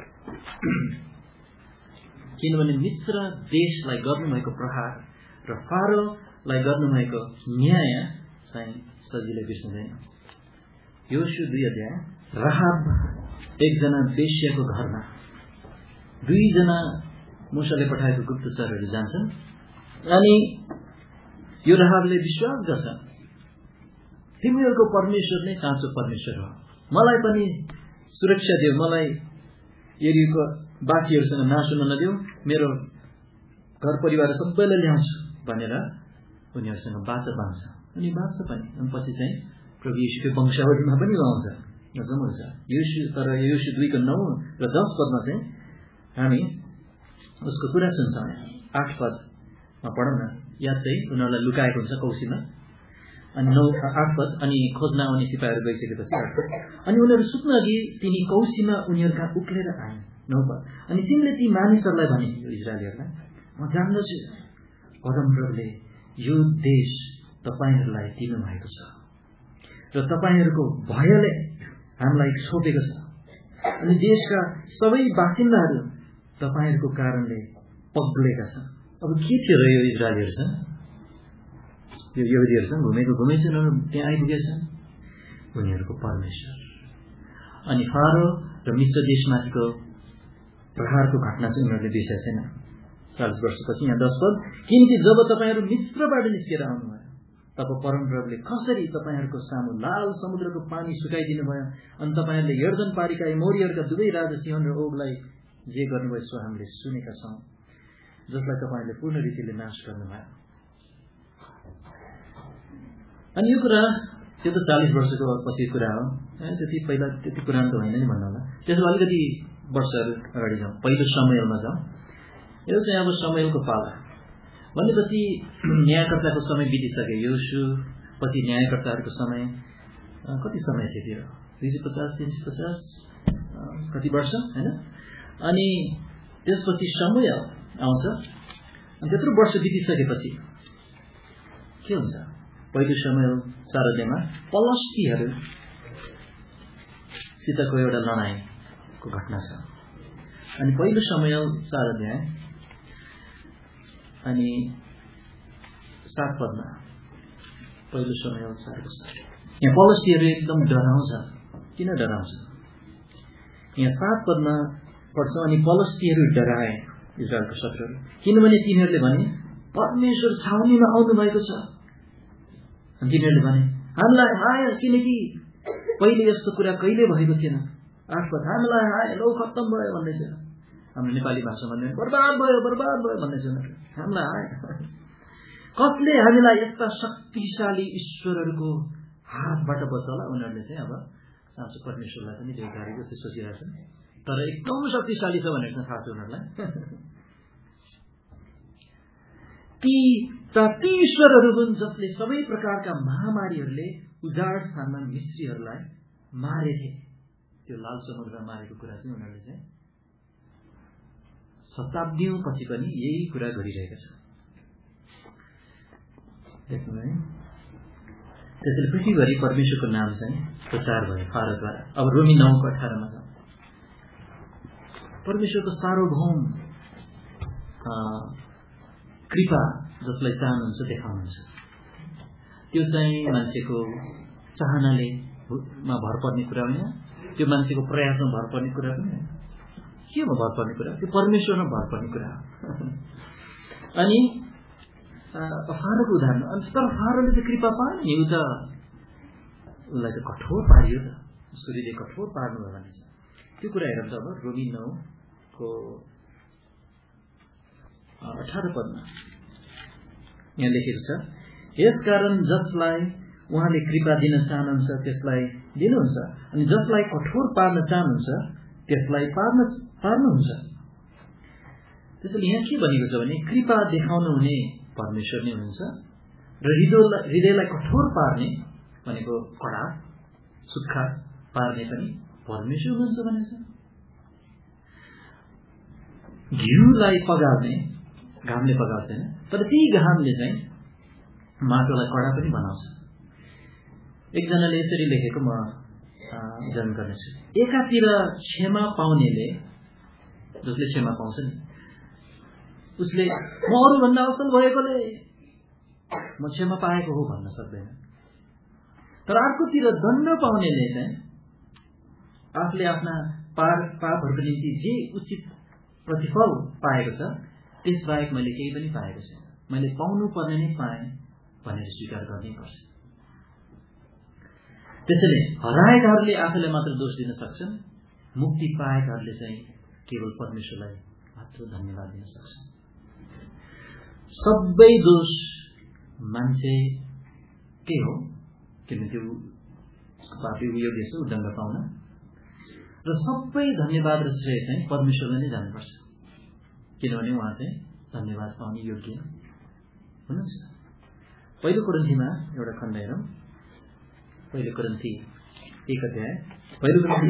S1: किनभने मिस्र देशलाई गर्नुभएको प्रहार र फारोलाई गर्नुभएको न्याय चाहिँ सजिलै बिर्सिँदैन। योशु 2 अध्याय। राहाब एकजना वेश्याको घरमा 2 जना मूसाले पठाएको गुप्तचरहरू जान्छन् अनि यो राहाबले विश्वास गर्छ तिमीहरूको परमेश्वर नै साँचो परमेश्वर हो, मलाई पनि सुरक्षा देऊ, मलाई यरीको बाँकीहरूसँग नासो नदेऊ, मेरो घर परिवार सबैलाई ल्याउँछु भनेर उनीहरूसँग बाचा बाँध्छ अनि बाँच्छ पनि। अनि पछि चाहिँ प्रभु येशूको वंशावलीमा पनि आउँछ हुन्छ। तर योशु 2 को 9 र 10 पदमा चाहिँ हामी उसको कुरा सुन्छौँ। 8 पदमा पढौँ न। यहाँ चाहिँ उनीहरूलाई लुकाएको हुन्छ कौसीमा। अनि 8 पद। अनि खोज्न आउने सिपाहीहरू गइसकेपछि 8 पद। अनि उनीहरू सुत्न अघि तिनी कौसीमा उनीहरूका उक्लेर आए। 9 पद। अनि तिनले ती मानिसहरूलाई भने, यो इजरायलीहरूलाई, म जान्दछु परमप्रभुले यो देश तपाईहरूलाई दिनुभएको छ र तपाईहरूको भयले हामीलाई छोपेको छ अनि देशका सबै बासिन्दाहरू तपाईहरूको कारणले पग्लेका छन्। अब के थियो र यो इजरायलीहरूसँग, यो यहुदीहरूसँग घुमेछन्, त्यहाँ आइपुगेछन् उनीहरूको परमेश्वर। अनि फारो र मिस्र देशमाथिको प्रहारको घटना चाहिँ उनीहरूले बिर्सेका छैन। 40 वर्षपछि यहाँ 10 पद। किनकि जब तपाईहरू मिस्रबाट निस्केर आउनुभयो तब परमप्रभुले कसरी तपाईहरूको सामु लाल समुद्रको पानी सुकाइदिनु भयो अनि तपाईहरूले यर्दन पारीका एमोरीहरूका दुवै राजा सिहोन र ओगलाई जे गर्नुभयो सो हामीले सुनेका छौँ, जसलाई तपाईँहरूले पूर्ण रीतिले नाश गर्नुभयो। अनि यो कुरा त्यो त 40 वर्षको पछि कुरा हो, त्यति पहिला त्यति पुरानो त होइन नि भन्नु होला। त्यसो अलिकति वर्षहरू अगाडि जाउँ, पहिलो समयमा जाउँ। यो चाहिँ अब समयको पाला भनेपछि न्यायकर्ताको समय बितिसक्यो। योशु पछि न्यायकर्ताहरूको समय कति समय थियो? 250 350 कति वर्ष होइन। अनि त्यसपछि समय आउँछ। अनि त्यत्रो वर्ष बितिसकेपछि के हुन्छ? पहिलो समय 4 अध्यायमा पलस्तीहरू सितको एउटा लडाईँको घटना छ। अनि पहिलो समय 4 अध्याय अनि 7 पदमा पहिलो समय 4 को 7 यहाँ पलस्तीहरू एकदम डराउँछ। किन डराउँछ? यहाँ 7 पदमा पढ्छौँ। अनि पलस्तीहरू डराए इजरायलको शत्रुहरू, किनभने तिनीहरूले भने परमेश्वर छाउनीमा आउनु भएको छ। अनि तिनीहरूले भने हामीलाई हाय, किनकि पहिले यस्तो कुरा कहिले भएको थिएन। 8 पद। हामीलाई हाय, लौ खत्तम भयो भन्दैछ। हाम्रो नेपाली भाषामा बर्बाद भयो भन्दैछ। हामीलाई हाय, कसले हामीलाई यस्ता शक्तिशाली ईश्वरहरूको हातबाट बचाउला? उनीहरूले चाहिँ अब साँचो परमेश्वरलाई पनि देखाएको जस्तो सोचिरहेछन्, तर एकदम शक्तिशाली छ भनेर थाहा छ उनीहरूलाई। ती ईश्वरहरू हुन् जसले सबै प्रकारका महामारीहरूले उजाड स्थानमा मिस्रीहरूलाई मारेथे। त्यो लाल समुद्रमा मारेको कुरा चाहिँ उनीहरूले चाहिँ शताब्दीौं पछि पनि यही कुरा गरिरहेका छ। देख्नु है। त्यसैले पृथ्वीभरि परमेश्वरको नाम चाहिँ प्रचार भयो फारोद्वारा। अब रोमी 9 को 18 मा छ। परमेश्वरको सार्वभौम कृपा जसलाई चाहनुहुन्छ देखाउनुहुन्छ, त्यो चाहिँ मान्छेको चाहनाले भर पर्ने कुरा होइन, त्यो मान्छेको प्रयासमा भर पर्ने कुरा पनि होइन। केमा भर पर्ने कुरा? त्यो परमेश्वरमा भर पर्ने कुरा हो। अनि फारोको उदाहरण। तर फारोले त कृपा पाएन नि, उसलाई त कठोर पारियो त, उसको हृदय कठोर पार्नु भयो भने त्यो कुरा हेरौँ त। अब रोमी 9 को 18 पदमा यहाँ लेखेको छ, यसकारण जसलाई उहाँले कृपा दिन चाहनुहुन्छ त्यसलाई दिनुहुन्छ अनि जसलाई कठोर पार्न चाहनुहुन्छ त्यसलाई पार्नुहुन्छ। त्यसैले यहाँ के भनेको छ भने कृपा देखाउनु हुने परमेश्वर नै हुनुहुन्छ र हृदयलाई कठोर पार्ने भनेको कडा सुक्खा पार्ने पनि परमेश्वर हुनुहुन्छ भनेको छ। घिउलाई पगाल्ने घामले पगाल्दैन, तर त्यही घामले चाहिँ माटोलाई कडा पनि बनाउँछ। एकजनाले यसरी लेखेको म जन गर्नेछु। एकातिर क्षमा पाउनेले, जसले क्षमा पाउँछ नि, उसले म अरूभन्दा असल भएकोले म क्षमा पाएको हो भन्न सक्दैन। तर अर्कोतिर दण्ड पाउनेले चाहिँ आफूले आफ्ना पापहरूको निम्ति जे उचित प्रतिफल पाएको छ त्यसबाहेक मैले केही पनि पाएको छैन, मैले पाउनु पर्ने नै पाएँ भनेर स्वीकार गर्नै पर्छ। त्यसैले हराएकाहरूले आफूलाई मात्र दोष दिन सक्छन्, मुक्ति पाएकाहरूले चाहिँ केवल परमेश्वरलाई मात्र धन्यवाद दिन सक्छन्। सबै दोष मान्छे के हो, किनकि त्यो पापी योग्य छ उद्दण्ड पाउन, र सबै धन्यवाद र श्रेय चाहिँ परमेश्वरलाई नै जानुपर्छ, किनभने उहाँ चाहिँ धन्यवाद पाउने योग्य हुनुहुन्छ। पहिलो कोरिन्थीमा एउटा खण्ड हेरौँ। पहिलो कोरिन्थी 1 अध्याय, पहिलो कोरिन्थी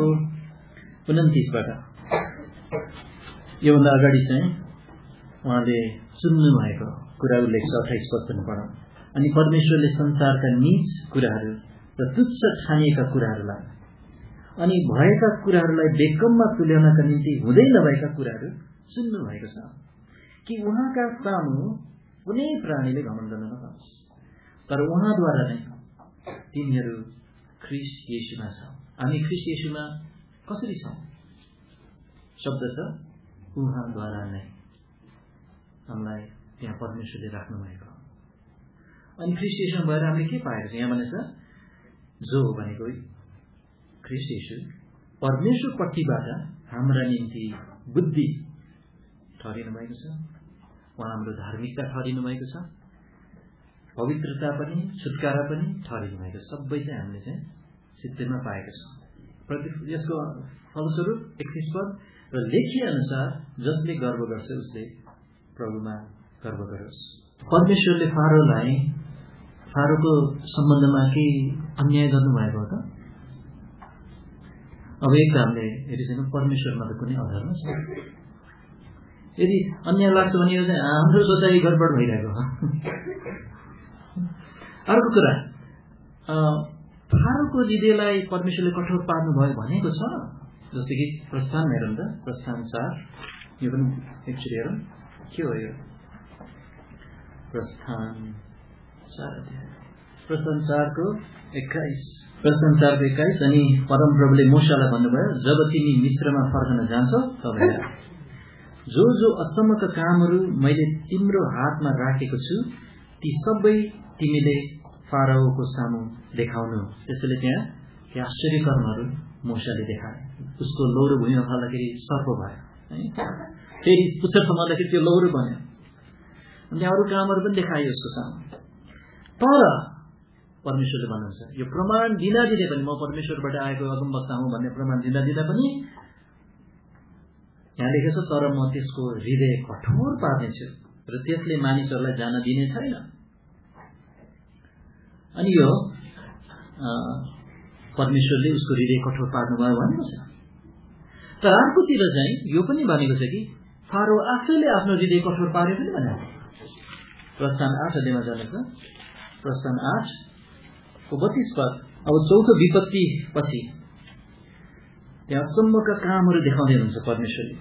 S1: 1:29 योभन्दा अगाडि चाहिँ उहाँले सुन्नु भएको कुरा उल्लेख छ। 28 पद पनि पढौँ। अनि परमेश्वरले संसारका नीच कुराहरू र तुच्छ ठानिएका कुराहरूलाई अनि भएका कुराहरूलाई बेकममा तुल्याउनका निम्ति हुँदै नभएका कुराहरू सुन्नु भएको छ, कि उहाँका सामु कुनै प्राणीले घमण्ड गर्न नपाओस्। तर उहाँद्वारा नै तिमीहरू ख्रीष्ट येशूमा छौ। हामी ख्रीष्ट येशूमा कसरी छौँ? शब्द छ उहाँद्वारा नै, हामीलाई त्यहाँ परमेश्वरले राख्नु भएको। अनि ख्रीष्ट येशूमा भएर हामीले के पाएको छ? यहाँ भनेछ जो भनेको ख्रीष्ट येशू परमेश्वरपट्टिबाट हाम्रा निम्ति बुद्धि ठहरिनु भएको छ, उहाँ हाम्रो धार्मिकता ठहरिनु भएको छ, पवित्रता पनि छुटकारा पनि ठहरिनु भएको छ। सबै चाहिँ हामीले चाहिँ सिद्धमा पाएका छौँ। यसको फलस्वरूप 31 पद, र लेखिए अनुसार जसले गर्व गर्छ उसले प्रभुमा गर्व गरोस्। परमेश्वरले फारोको सम्बन्धमा के अन्याय गर्नुभएको हो त? अब एक हामीले हेरिसक्यौँ, परमेश्वरमा त कुनै आधार न छ। यदि अन्याय लाग्छ भने यो चाहिँ हाम्रो सोचाइ गडबड भइरहेको हो। अर्को कुरा, फारोको हृदयलाई परमेश्वरले कठोर पार्नुभयो भनेको छ। जस्तै कि प्रस्थान हेरौँ त, प्रस्थान 4, यो पनि एकचोटि हेरौँ के हो यो। प्रस्थान 4:21 अनि परमप्रभुले मूसालाई भन्नुभयो, जब तिमी मिस्रमा फर्कन जान्छौ तब जो जो अचम्मका कामहरू मैले तिम्रो हातमा राखेको छु ती सबै तिमीले फाराओको सामु देखाउनु। त्यसैले त्यहाँ के आश्चर्य कर्महरू मूसाले देखाए। उसको लौरो भुइँमा फाल्दाखेरि सर्प भयो, फेरि पुच्छर समाउँदाखेरि त्यो लौरो बन्यो, अनि अरू कामहरू पनि देखायो उसको सामु। तर परमेश्वरले भन्नुहुन्छ, यो प्रमाण दिँदै पनि म परमेश्वरबाट आएको अगमवक्ता हुँ भन्ने प्रमाण दिँदा पनि यहाँ लेखेको छ, तर म त्यसको हृदय कठोर पार्नेछु र त्यसले मानिसहरूलाई जान दिने छैन। अनि यो परमेश्वरले उसको हृदय कठोर पार्नुभयो भनेको छ। तर अर्कोतिर चाहिँ यो पनि भनेको छ कि फारो आफैले आफ्नो हृदय कठोर पार्यो पनि भनेको छ। प्रस्थान 8 अध्यायमा जानेछ, प्रस्थान 8:32 पद। अब चौथो विपत्ति पछि त्यहाँ अचम्मका कामहरू देखाउँदै हुनुहुन्छ परमेश्वरले।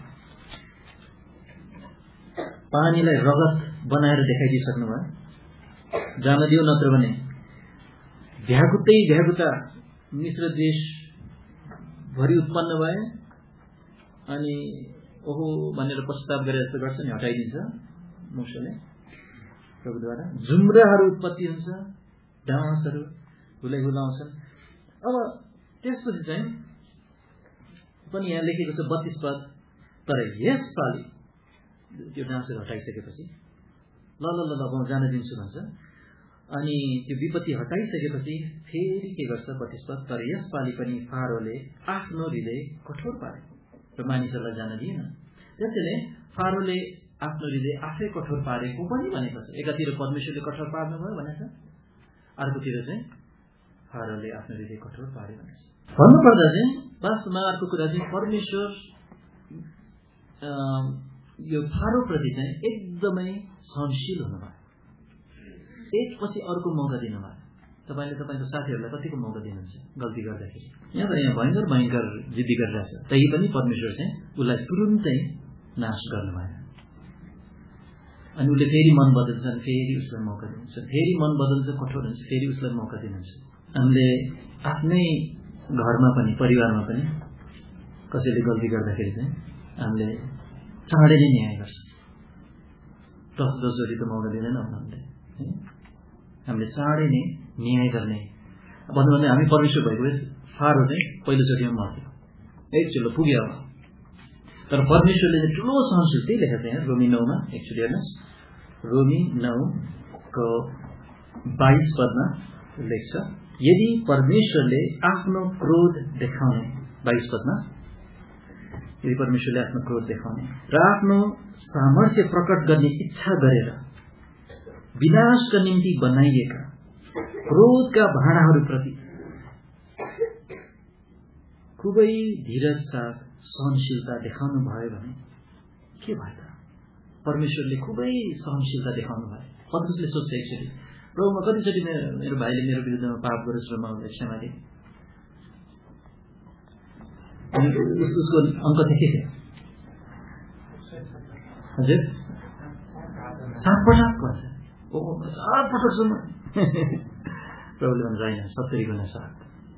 S1: पानीलाई रगत बनाएर देखाइदिइसक्नु भयो, जान दियो, नत्र भने भ्यागुता मिश्र देश भरि उत्पन्न भए, अनि ओहो भनेर पश्चाताप गरेर जस्तो गर्छ नि, हटाइदिन्छ मूसाले प्रभुद्वारा। जुम्राहरू उत्पत्ति हुन्छ, डाँसहरू हुलाउँछन्। अब त्यसपछि चाहिँ पनि यहाँ लेखेको छ 32 पद, तर यसपालि त्यो डाँसहरू हटाइसकेपछि ल म जान दिन्छु भन्छ। अनि त्यो विपत्ति हटाइसकेपछि फेरि के गर्छ 32 पद, तर यसपालि पनि फारोले आफ्नो हृदय कठोर पारे र मानिसहरूलाई जान दिएन। त्यसैले फारोले आफ्नो हृदय आफै कठोर पारेको पनि भनेको छ। एकातिर परमेश्वरले कठोर पार्नुभयो भनेको छ, अर्कोतिर चाहिँ फारोले आफ्नो हृदय कठोर पारे भनेको छ। भन्नुपर्दा चाहिँ वास्तवमा अर्को कुरा चाहिँ परमेश्वर यो फारोप्रति चाहिँ एकदमै सहनशील हुनुभयो। एकपछि अर्को मौका दिनुभयो। तपाईँले तपाईँको साथीहरूलाई कतिको मौका दिनुहुन्छ गल्ती गर्दाखेरि? यहाँ भयङ्कर भयङ्कर जिद्दी गरिरहेछ, त्यही पनि परमेश्वर चाहिँ उसलाई तुरुन्तै नाश गर्नुभयो। अनि उसले फेरि मन बदल्छन्, फेरि उसलाई मौका दिन्छन्, फेरि मन बदल्छ, कठोर हुन्छ, फेरि उसलाई मौका दिनुहुन्छ। हामीले आफ्नै घरमा पनि परिवारमा पनि कसैले गल्ती गर्दाखेरि चाहिँ हामीले चाँडै नै न्याय गर्छ। 10-10 चोटि त मौका दिँदैन हामीले, हामीले चाँडै नै न्याय गर्ने भन्नु भने हामी परमेश्वर भएको फारो चाहिँ पहिलोचोटिमा मर्थ्यो, एकचोटि पुग्यो। तर परमेश्वरले चाहिँ ठुलो सहनशीलता लेखेको छ यहाँ रोमी 9 एकचोटि हेर्नुहोस्, रोमी 9को 22 पदमा लेख्छ, यदि परमेश्वरले आफ्नो क्रोध देखाउने, 22 पदमा, यदि परमेश्वरले आफ्नो क्रोध देखाउने र आफ्नो सामर्थ्य प्रकट गर्ने इच्छा गरेर विनाशका निम्ति बनाइएका क्रोधका भाँडाहरूप्रति खुबै धीरज साथ सहनशीलता देखाउनु भयो भने के भयो त? परमेश्वरले खुबै सहनशीलता देखाउनु भयो। पत्रुसले सोध्छ एकचोटि, प्रभु म कतिचोटि मेरो भाइले मेरो विरुद्धमा पाप गरेछ र म क्षमा दिएँ? उसको अङ्क चाहिँ के थियो? हजुर 7 पटक भन्छ। 7 पटकसम्म प्रभुले भन्छ होइन, 70 गुणा 7।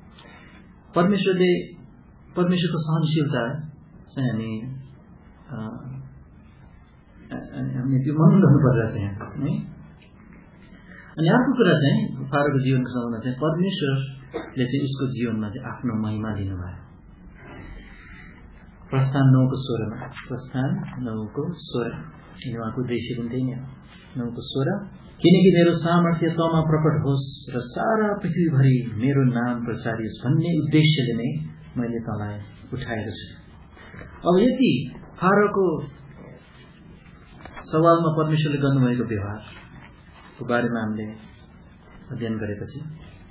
S1: परमेश्वरको सहनशीलता चाहिँ हामी त्यो मन गर्नुपर्छ यहाँ है। अनि अर्को कुरा चाहिँ फारोको जीवनको समयमा चाहिँ परमेश्वरले चाहिँ उसको जीवनमा चाहिँ आफ्नो महिमा दिनुभयो। प्रस्थान 9को 16मा, प्रस्थान 9को 16 उहाँको उद्देश्य पनि त्यही नै हो। 9को 16, किनकि मेरो सामर्थ्य तमा प्रकट होस् र सारा पृथ्वीभरि मेरो नाम प्रचारियोस् भन्ने उद्देश्यले नै मैले तँलाई उठाएको छु। अब यति फारोको सवालमा परमेश्वरले गर्नुभएको व्यवहारको बारेमा हामीले अध्ययन गरेपछि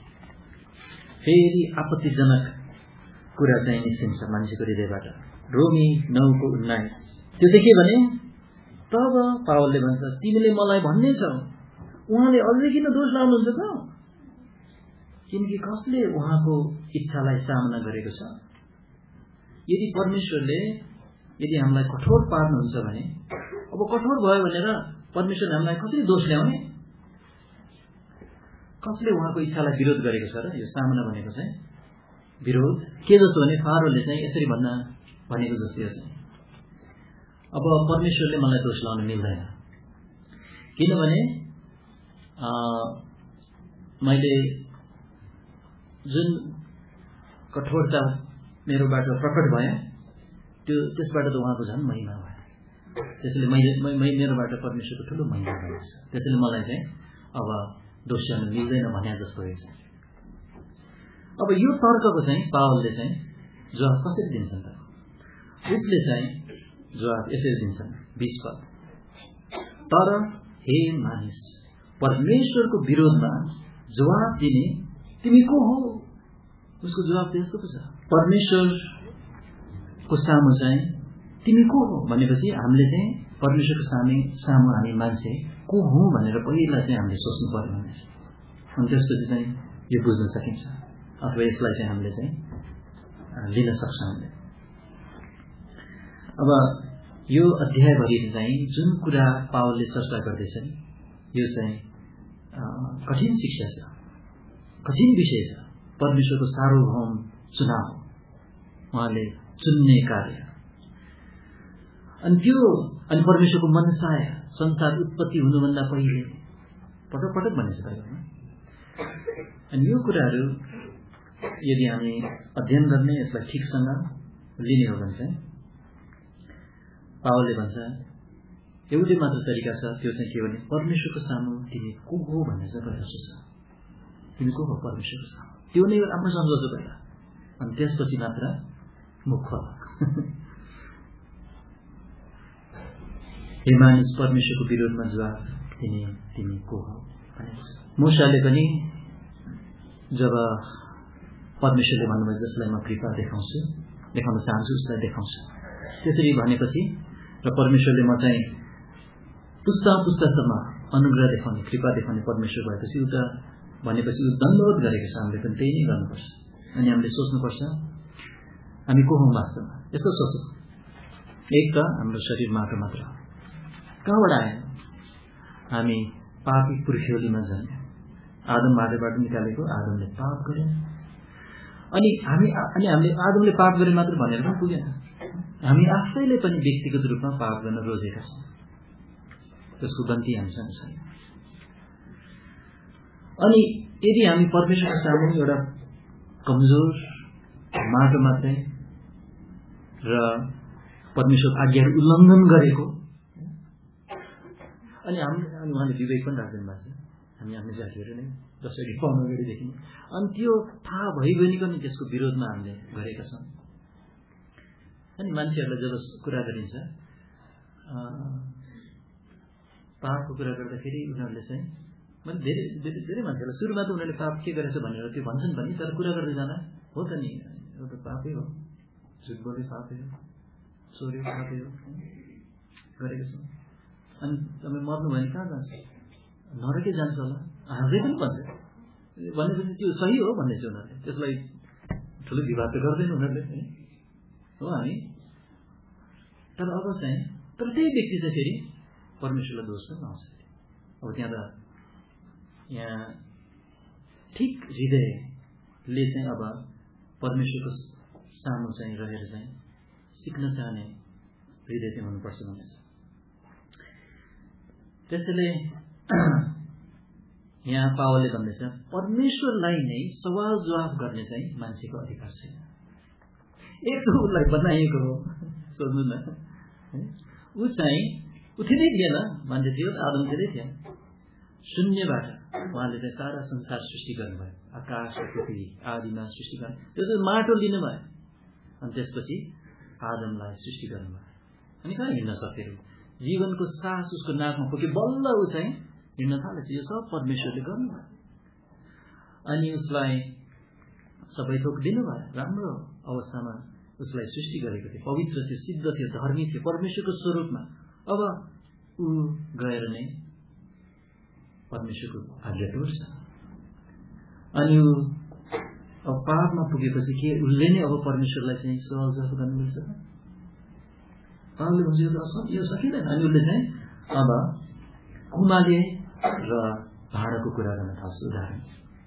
S1: फेरि आपत्तिजनक कुरा चाहिँ निस्किन्छ मान्छेको हृदयबाट। रोमी 9को 19, त्यो चाहिँ के भने, तब पावलले भन्छ, तिमीले मलाई भन्ने छौ उहाँले अझै किन दोष लाउनुहुन्छ त? किनकि कसले उहाँको इच्छालाई सामना गरेको छ? यदि परमेश्वरले यदि हामीलाई कठोर पार्नुहुन्छ भने, अब कठोर भयो भनेर परमेश्वरले हामीलाई कसरी दोष ल्याउने? कसले उहाँको इच्छालाई विरोध गरेको छ र? यो सामना भनेको चाहिँ विरोध के जस्तो भने फारोले चाहिँ यसरी भनेको जस्तो यो चाहिँ, अब परमेश्वरले मलाई दोष लाउन मिल्दैन, किनभने मैले जुन कठोरता मेरोबाट प्रकट भयो त्यसबाट त उहाँको झन् महिमा भयो। त्यसैले मेरोबाट परमेश्वरको ठुलो महिमा भएको छ। त्यसैले मलाई चाहिँ अब दोष ल्याउन मिल्दैन भने जस्तो रहेछ। अब यो तर्कको चाहिँ पावलले चाहिँ जवाब कसरी दिन्छन् त? उसले चाहिँ जवाब यसरी दिन्छन् 20 पद, तर हे मानिस, परमेश्वरको विरोधमा जवाब दिने तिमी को हो? उसको जवाब त्यस्तो छ, परमेश्वरको सामु चाहिँ तिमी को हो भनेपछि हामीले चाहिँ परमेश्वरको सामु हामी मान्छे को हौं भनेर पहिला चाहिँ हामीले सोच्नु पर्यो भनेछ। अनि त्यसपछि चाहिँ यो बुझ्न सकिन्छ अथवा यसलाई चाहिँ हामीले चाहिँ लिन सक्छौँ। हामीले अब यो अध्यायभरि चाहिँ जुन कुरा पावलले चर्चा गर्दैछन् यो चाहिँ कठिन शिक्षा छ, कठिन विषय छ। परमेश्वरको सार्वभौम चुनाव, उहाँले चुन्ने कार्य, अनि परमेश्वरको मनसाय संसार उत्पत्ति हुनुभन्दा पहिले पटक पटक भनेको छ बाइबलमा। अनि यो कुराहरू यदि हामी अध्ययन गर्ने, यसलाई ठिकसँग लिने हो भने चाहिँ पावलले भन्छ एउटै मात्र तरिका छ, त्यो चाहिँ के भने परमेश्वरको सामु तिमी को हो भनेर चाहिँ पहिला सोच। तिमी को हो परमेश्वरको सामु, त्यो नै आफ्नो सम्झौता पहिला, अनि त्यसपछि मात्र मुख खोल। हे मानिस, परमेश्वरको विरोधमा जवाब दिने तिमी को हो भनेको छ। मूसाले पनि जब परमेश्वरले भन्नुभयो जसलाई म कृपा देखाउन चाहन्छु उसलाई देखाउँछ, त्यसरी भनेपछि र परमेश्वरले म चाहिँ पुस्ता पुस्तासम्म अनुग्रह देखाउने कृपा देखाउने परमेश्वर भएपछि उता भनेपछि दण्डवत गरेको छ। हामीले पनि त्यही नै गर्नुपर्छ। अनि हामीले सोच्नुपर्छ हामी को हौँ वास्तवमा। यसो सोचौँ, एक त हाम्रो शरीर माटो मात्र हो, कहाँबाट आयो? हामी पापी पुर्ख्यौलीमा जन्म्यौँ। आदम माटोबाट निकालेको, आदमले पाप गर्यो। अनि हामीले आदमले पाप गरे मात्र भनेर पनि पुगेन, हामी आफैले पनि व्यक्तिगत रूपमा पाप गर्न रोजेका छौँ। त्यसको गन्ती हामीसँग छैन। अनि यदि हामी परमेश्वरको सामु एउटा कमजोर माटो मात्रै र परमेश्वर आज्ञाहरू उल्लङ्घन गरेको, अनि उहाँले विवेक पनि राख्दैन भएको छ। हामी आफ्नो जातिहरू नै जसरी पाउन गएदेखि अनि त्यो थाहा भइबनी पनि त्यसको विरोधमा हामीले गरेका छौँ। अनि मान्छेहरूलाई जब कुरा गरिन्छ पापको कुरा गर्दाखेरि उनीहरूले चाहिँ मैले धेरै मान्छेहरूलाई सुरुमा त उनीहरूले पाप के गरेछ भनेर त्यो भन्छन् पनि, तर कुरा गर्दै जाँदा हो त नि एउटा पापै हो, झुट बोले पापै हो, चोरी पापै हो गरेको छौँ। अनि तपाईँ मर्नु भयो भने कहाँ जान्छ? नरकै जान्छ होला। हाम्रै पनि भन्छ भनेपछि त्यो सही हो भन्दैछ उनीहरूले। त्यसलाई ठुलो विवाद त गर्दैन उनीहरूले हो हामी। तर अब चाहिँ प्रत्येक व्यक्ति चाहिँ फेरि परमेश्वरलाई दोष पनि लाउँछ। अब त्यहाँ त यहाँ ठिक हृदयले चाहिँ अब परमेश्वरको सामु चाहिँ रहेर चाहिँ सिक्न चाहने हृदय चाहिँ हुनुपर्छ भन्ने छ। त्यसैले यहाँ पावलले भन्दैछ परमेश्वरलाई नै सवाल जवाफ गर्ने चाहिँ मान्छेको अधिकार छैन। एक त उसलाई बनाइएको हो, सोध्नु न, ऊ चाहिँ उठिँदै थिएन, मान्छे थियो, आदम थिएरै थियो। शून्यबाट उहाँले चाहिँ सारा संसार सृष्टि गर्नुभयो, आकाश र पृथ्वी आदिमा सृष्टि गर्नु। त्यसपछि माटो लिनुभयो अनि त्यसपछि आदमलाई सृष्टि गर्नुभयो। अनि कहाँ हिँड्न सक्यो? जीवनको सास उसको नाकमा पुग्यो, बल्ल ऊ चाहिँ हिँड्न थालेछ। यो सब परमेश्वरले गर्नुभयो। अनि उसलाई सबै थोक दिनुभयो, राम्रो अवस्थामा उसलाई सृष्टि गरेको थियो, पवित्र थियो, सिद्ध थियो, धर्मी थियो, परमेश्वरको स्वरूपमा। अब ऊ गएर नै परमेश्वरको आज्ञा तोड्छ। अनि ऊ अब पापमा पुगेपछि के उसले नै अब परमेश्वरलाई चाहिँ सवाल जवाफ गर्नु मिल्छ? पापले भन्छ यो सकिँदैन। अनि उसले चाहिँ अब कुमाले र भाँडाको कुरा गर्न थाल्छ। उदाहरण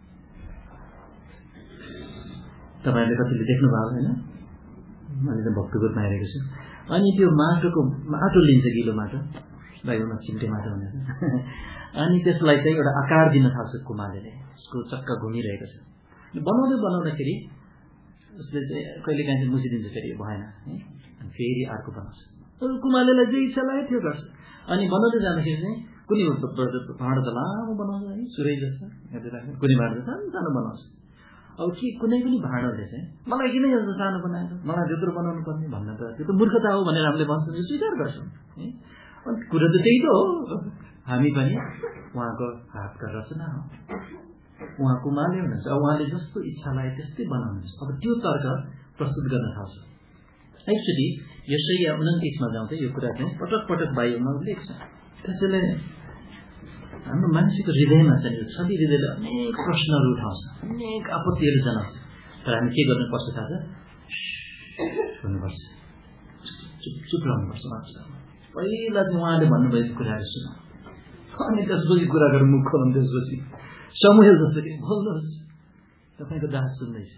S1: तपाईँले कतिले देख्नुभयो होइन? मैले चाहिँ भक्तगतमा हेरेको छु। अनि त्यो माटो लिन्छ, गिलो माटो, बाहिरमा चिम्टे माटो भनेर अनि त्यसलाई चाहिँ एउटा आकार दिन थाल्छ कुमाले। उसको चक्का घुमिरहेको छ। बनाउँदाखेरि उसले चाहिँ कहिले काहीँ चाहिँ मुसिदिन्छ, फेरि भएन है, फेरि अर्को बनाउँछ। कुमालेलाई जे इच्छा लाग्यो त्यो गर्छ। अनि बनाउँदै जाँदाखेरि चाहिँ कुनै भाँडो त लामो बनाउँछ है, सुरै जस्तो, कुनै भाँडो त सानो सानो बनाउँछ। अब के कुनै पनि भाँडोले चाहिँ मलाई किन यस्तो सानो बनाएर मलाई त्यत्रो बनाउनु पर्ने भन्न त त्यो त मूर्खता हो भनेर हामीले भन्छौँ, स्वीकार गर्छौँ है। अनि कुरा त त्यही त हो। हामी पनि उहाँको हातका रचना हो, उहाँको माले हुनुहुन्छ। अब उहाँले जस्तो इच्छा लागे त्यस्तै बनाउनुहुन्छ। अब त्यो तर्क प्रस्तुत गर्न थाल्छ। एकचोटि यशाया 29 मा जाउँदै यो कुरा चाहिँ पटक पटक बाइबलमा उल्लेख छ। त्यसैले हाम्रो मान्छेको हृदयमा चाहिँ यो छवि हृदयले अनेक प्रश्नहरू उठाउँछ, अनेक आपत्तिहरू जनाउँछ। तर हामी के गर्नुपर्छ थाहा छ? भन्नुपर्छ, चुप रहनुपर्छ। पहिला चाहिँ उहाँले भन्नुभएको कुराहरू सुन, अनि त्यसपछि कुरा गरेर मुख खोलौँ। त्यसपछि समूहल जसरी बोल्नुहोस्, तपाईँको दास सुन्दैछ।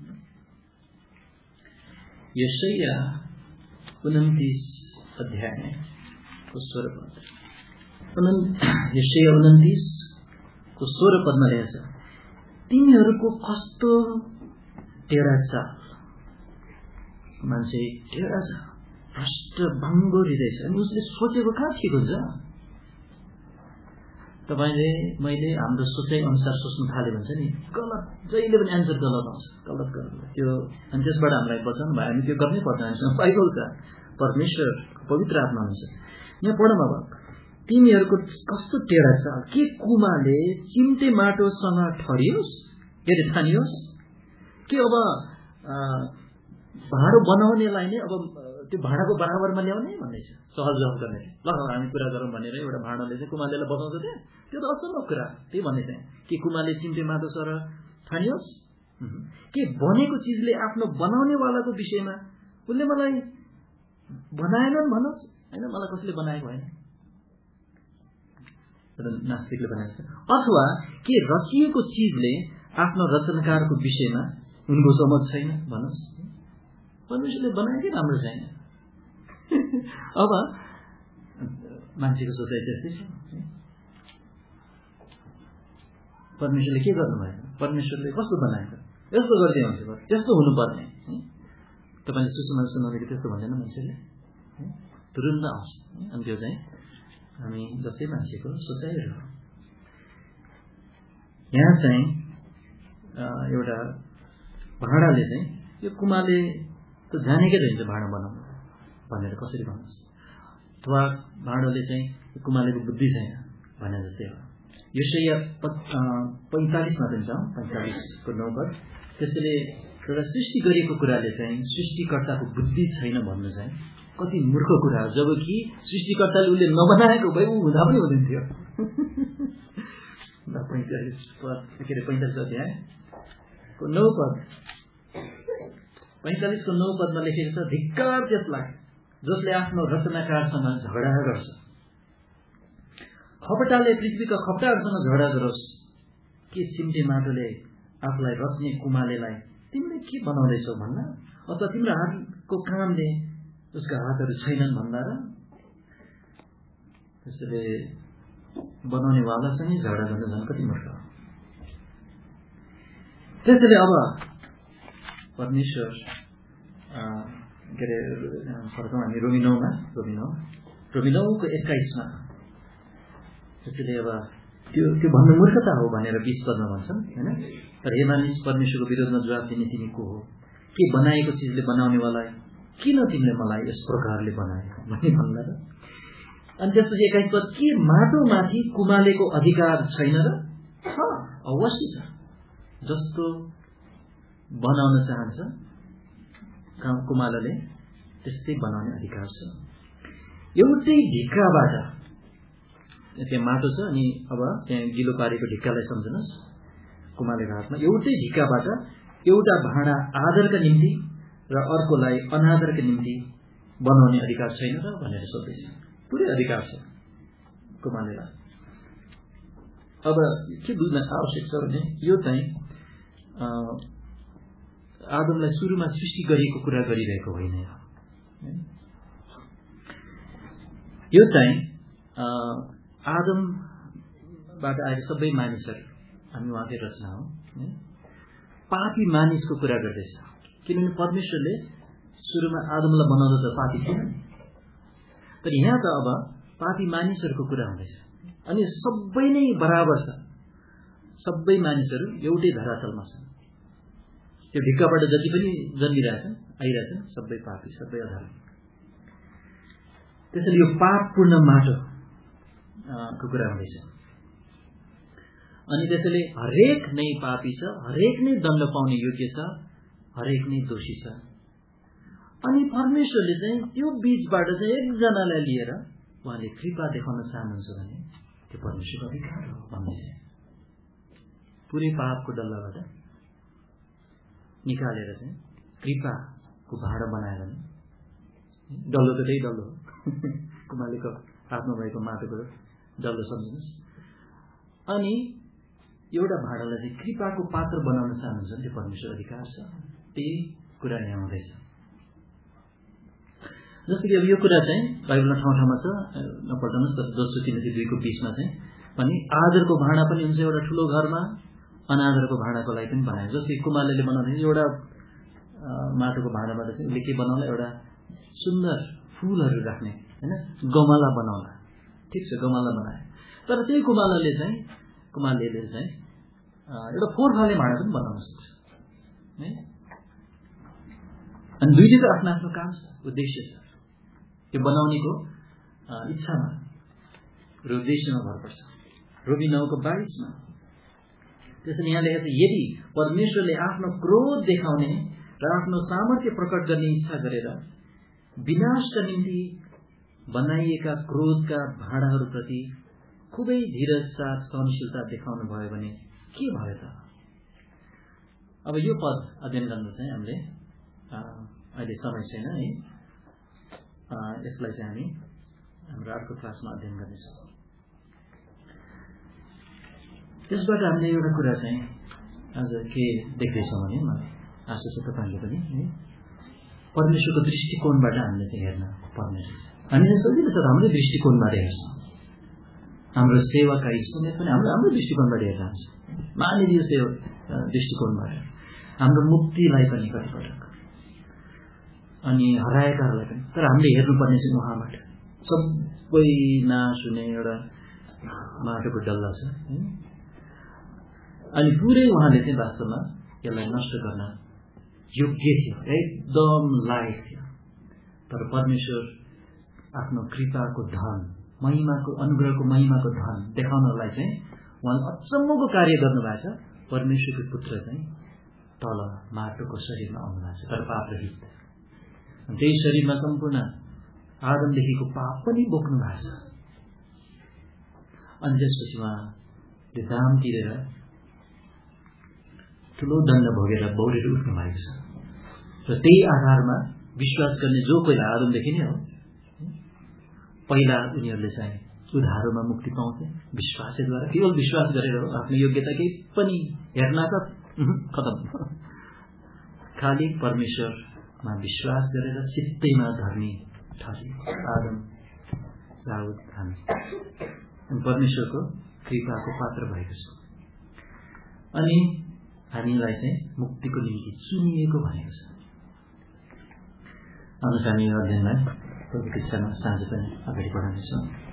S1: यशाया 29 अध्यायको 16 पद, यशाया 29 को 16 पदमा रहेछ, तिमीहरूको कस्तो टेढा चाल। मान्छे टेढा छ, भ्रष्ट भङ्गो हृदय छ। अनि उसले सोचेको कहाँ ठिक हुन्छ? तपाईँले मैले हाम्रो सोचाइ अनुसार सोच्नु थाल्यो भन्छ नि, गलत, जहिले पनि एन्सर गलत आउँछ, गलत त्यो। अनि त्यसबाट हामीलाई बचाउनु भयो, हामी त्यो गर्नै पर्छ। हामीसँग बाइबल छ, परमेश्वर पवित्र आत्मा हुन्छ। यहाँ पढौँ अब, तिमीहरूको कस्तो टेढा चाल, के कुमाले चिम्टे माटोसँग ठरियोस्, के अरे ठानियोस्? के अब भाँडो बनाउनेलाई नै अब त्यो भाँडाको बराबरमा ल्याउने भन्ने छ, सहज जवाफ गर्ने। ल हामी कुरा गरौँ भनेर एउटा भाँडाले चाहिँ कुमालेलाई बताउँछ त्यो त असम्भव कुरा। त्यही भन्ने चाहिँ के कुमाले चिम्टे माटो सर ठानियोस्? के बनेको चिजले आफ्नो बनाउनेवालाको विषयमा उसले मलाई बनाएनन् भनोस्? होइन, मलाई कसैले बनाएको होइन, नास्तिकले बनाएको छ। अथवा के रचिएको चिजले आफ्नो रचनाकारको विषयमा उनको समझ छैन भनोस्? परमेश्वरले बनाएकै राम्रो छैन। अब मान्छेको सोचाइ त्यस्तै छ। परमेश्वरले के गर्नुभएको? परमेश्वरले कस्तो बनाएको? यस्तो गर्दै हुन्छ, त्यस्तो हुनुपर्ने। तपाईँले सुसमाचार सुनाउँदाखेरि त्यस्तो भन्दैन मान्छेले, तुरुन्त आउँछ। अनि त्यो चाहिँ हामी जस्तै मान्छेको सोचाइहरू। यहाँ चाहिँ एउटा भाँडाले चाहिँ यो कुमाले त जानेकै रहन्छ भाँडा बनाउनु भनेर कसरी भन्नुहोस्? अथवा भाँडोले चाहिँ कुमालेको बुद्धि छैन भने जस्तै हो। यशाया 45 मा पनि छ, 45 को 9 पद। त्यसैले एउटा सृष्टि गरिएको कुराले चाहिँ सृष्टिकर्ताको बुद्धि छैन भन्नु चाहिँ कति मूर्ख कुरा हो, जबकि सृष्टिकर्ताले उसले नबनाएको भए ऊ हुँदा पनि हुँदैन थियो। 45 अध्यायको 9 पद, 45 को 9 पदमा लेखेको छ, धिक्कार त्यसलाई जसले आफ्नो रचनाकारसँग झगडा गर्छ। खपटाले पृथ्वीका खपटाहरूसँग झगडा गरोस्। के चिम्टे माटोले आफूलाई रच्ने कुमालेलाई तिमीले के बनाउँदैछौ भन्दा, अथवा तिम्रो हातको कामले उसका हातहरू छैनन् भन्दा र? त्यसैले बनाउनेवालासँगै झगडा गर्न झन् कति मूर्ख हो। त्यसैले अब परमेश्वर के अरे फर्कौँ हामी रोमिनौमा, रोमिनौको 21 मा। त्यसैले अब त्यो भन्नु मूर्खता हो भनेर 20 पदमा भन्छन्, होइन? तर हे मानिस, परमेश्वरको विरोधमा जवाब दिने तिमी को हो? के बनाएको चिजले बनाउनेवाला किन तिमीले मलाई यस प्रकारले बनाएको भन्ने भन्दा र? अनि त्यसपछि 21 पद, के माटोमाथि कुमालेको अधिकार छैन र? अवश्य छ। जस्तो बनाउन चाहन्छ कुमालले त्यस्तै बनाउने अधिकार छ। एउटै ढिक्काबाट त्यहाँ माटो छ अनि अब त्यहाँ गिलो पारेको ढिक्कालाई सम्झनुहोस्, कुमालेको हातमा एउटै ढिक्काबाट एउटा भाँडा आदरका निम्ति र अर्कोलाई अनादरका निम्ति बनाउने अधिकार छैन र भनेर सोध्दैछ। पुरै अधिकार छ कुमालेलाई। अब के बुझ्न आवश्यक छ भने यो चाहिँ आदमलाई सुरुमा सृष्टि गरिएको कुरा गरिरहेको होइन। यो चाहिँ आदमबाट आएर सबै मानिसहरू, हामी उहाँकै रचना हो, पापी मानिसको कुरा गर्दैछ। किनभने परमेश्वरले सुरुमा आदमलाई बनाउँदा त पापी थिएन, तर यहाँ त अब पापी मानिसहरूको कुरा हुँदैछ। अनि सबै नै बराबर छ, सबै मानिसहरू एउटै धरातलमा छन्। त्यो ढिक्काबाट जति पनि जन्मिरहेछन्, आइरहेछन्, सबै पापी, सबै अधर्मी। त्यसैले यो पापपूर्ण माटो को कुरा हुँदैछ। अनि त्यसैले हरेक नै पापी छ, हरेक नै दण्ड पाउने योग्य छ, हरेक नै दोषी छ। अनि परमेश्वरले चाहिँ त्यो बीचबाट चाहिँ एकजनालाई लिएर उहाँले कृपा देखाउन चाहनुहुन्छ भने त्यो परमेश्वरको अधिकार हो भन्ने चाहिँ पुरै पापको डल्लाबाट निकालेर चाहिँ कृपाको भाँडो बनाएर डल्लो त त्यही डल्लो हो, कुमालेको हातमा भएको माटोको डल्लो सम्झिनुहोस्। अनि एउटा भाँडालाई चाहिँ कृपाको पात्र बनाउन चाहनुहुन्छ त्यो परमेश्वर अधिकार छ। त्यही कुरा यहाँ हुँदैछ। जस्तो कि अब यो कुरा चाहिँ बाइबलमा ठाउँ ठाउँमा छ, नपल्टाउनुहोस्, तर 2 तिमोथी 2 को 20 मा चाहिँ पनि आदरको भाँडा पनि हुन्छ एउटा ठुलो घरमा, अनादरको भाँडाको लागि पनि बनायो। जस्तै कुमालेले बनाउँदाखेरि एउटा माटोको भाँडाबाट चाहिँ उसले के बनाउला, एउटा सुन्दर फूलहरू राख्ने, होइन, गमला बनाउला। ठिक छ, गमला बनायो। तर त्यही कुमालेले चाहिँ एउटा फोहोर फाल्ने भाँडा पनि बनाउन सक्छ, है? अनि दुईटैको आफ्नो आफ्नो काम छ, उद्देश्य छ। त्यो बनाउनेको इच्छामा र उद्देश्यमा भर पर्छ। रोमी 9 को 22 मा त्यसैले यहाँ लेखेको छ, यदि परमेश्वरले आफ्नो क्रोध देखाउने र आफ्नो सामर्थ्य प्रकट गर्ने इच्छा गरेर विनाशका निम्ति बनाइएका क्रोधका भाँडाहरूप्रति खुबै धीरज साथ सहनशीलता देखाउनु भयो भने के भयो त? अब यो पद अध्ययन गर्न चाहिँ हामीले अहिले समय छैन है। यसलाई चाहिँ हामी हाम्रो अर्को क्लासमा अध्ययन गर्नेछौँ। त्यसबाट हामीले एउटा कुरा चाहिँ आज के देख्दैछौँ भने मलाई आशा छ तपाईँले पनि है परमेश्वरको दृष्टिकोणबाट हामीले चाहिँ हेर्न पर्ने रहेछ। हामीले सजिलो छ हाम्रो दृष्टिकोणबाट हेर्छौँ, हाम्रो सेवाकाई समेत पनि हाम्रो दृष्टिकोणबाट हेर्न हुन्छ, मानवीय सेवा दृष्टिकोणबाट हाम्रो मुक्तिलाई पनि कतिपटक अनि हराएकाहरूलाई पनि। तर हामीले हेर्नुपर्ने चाहिँ उहाँबाट सबै नाश हुने एउटा माटोको डल्ला छ अनि पुरै उहाँले चाहिँ वास्तवमा यसलाई नष्ट गर्न योग्य थियो, एकदम लायक थियो। तर परमेश्वर आफ्नो कृपाको धन, महिमाको अनुग्रहको महिमाको धन देखाउनलाई चाहिँ उहाँले अचम्मको कार्य गर्नुभएको छ। परमेश्वरको पुत्र चाहिँ तल माटोको शरीरमा आउनु भएको छ, तर पाप रहित। त्यही शरीरमा सम्पूर्ण आदमदेखिको पाप पनि बोक्नु भएको छ। अनि त्यसपछि उहाँले दाम तिरेर ठुलो दण्ड भोगेर बौरेर उठ्नु भएको छ। र त्यही आधारमा विश्वास गर्ने जो कोही आदमदेखि नै हो, पहिला उनीहरूले चाहिँ उधारोमा मुक्ति पाउँथे विश्वासद्वारा। केवल विश्वास गरेर हो, आफ्नो योग्यता केही पनि हेर्न त खतम। खालि परमेश्वरमा विश्वास गरेर सित्तैमा धर्मी ठगे आदम, दाउद, हामी परमेश्वरको कृपाको पात्र भएको छ। अनि हामीलाई चाहिँ मुक्तिको निम्ति चुनिएको भनेको छ। अनुसार हामी अध्ययनलाई प्रभुको इच्छामा साँझ पनि अगाडि बढाउनेछौँ।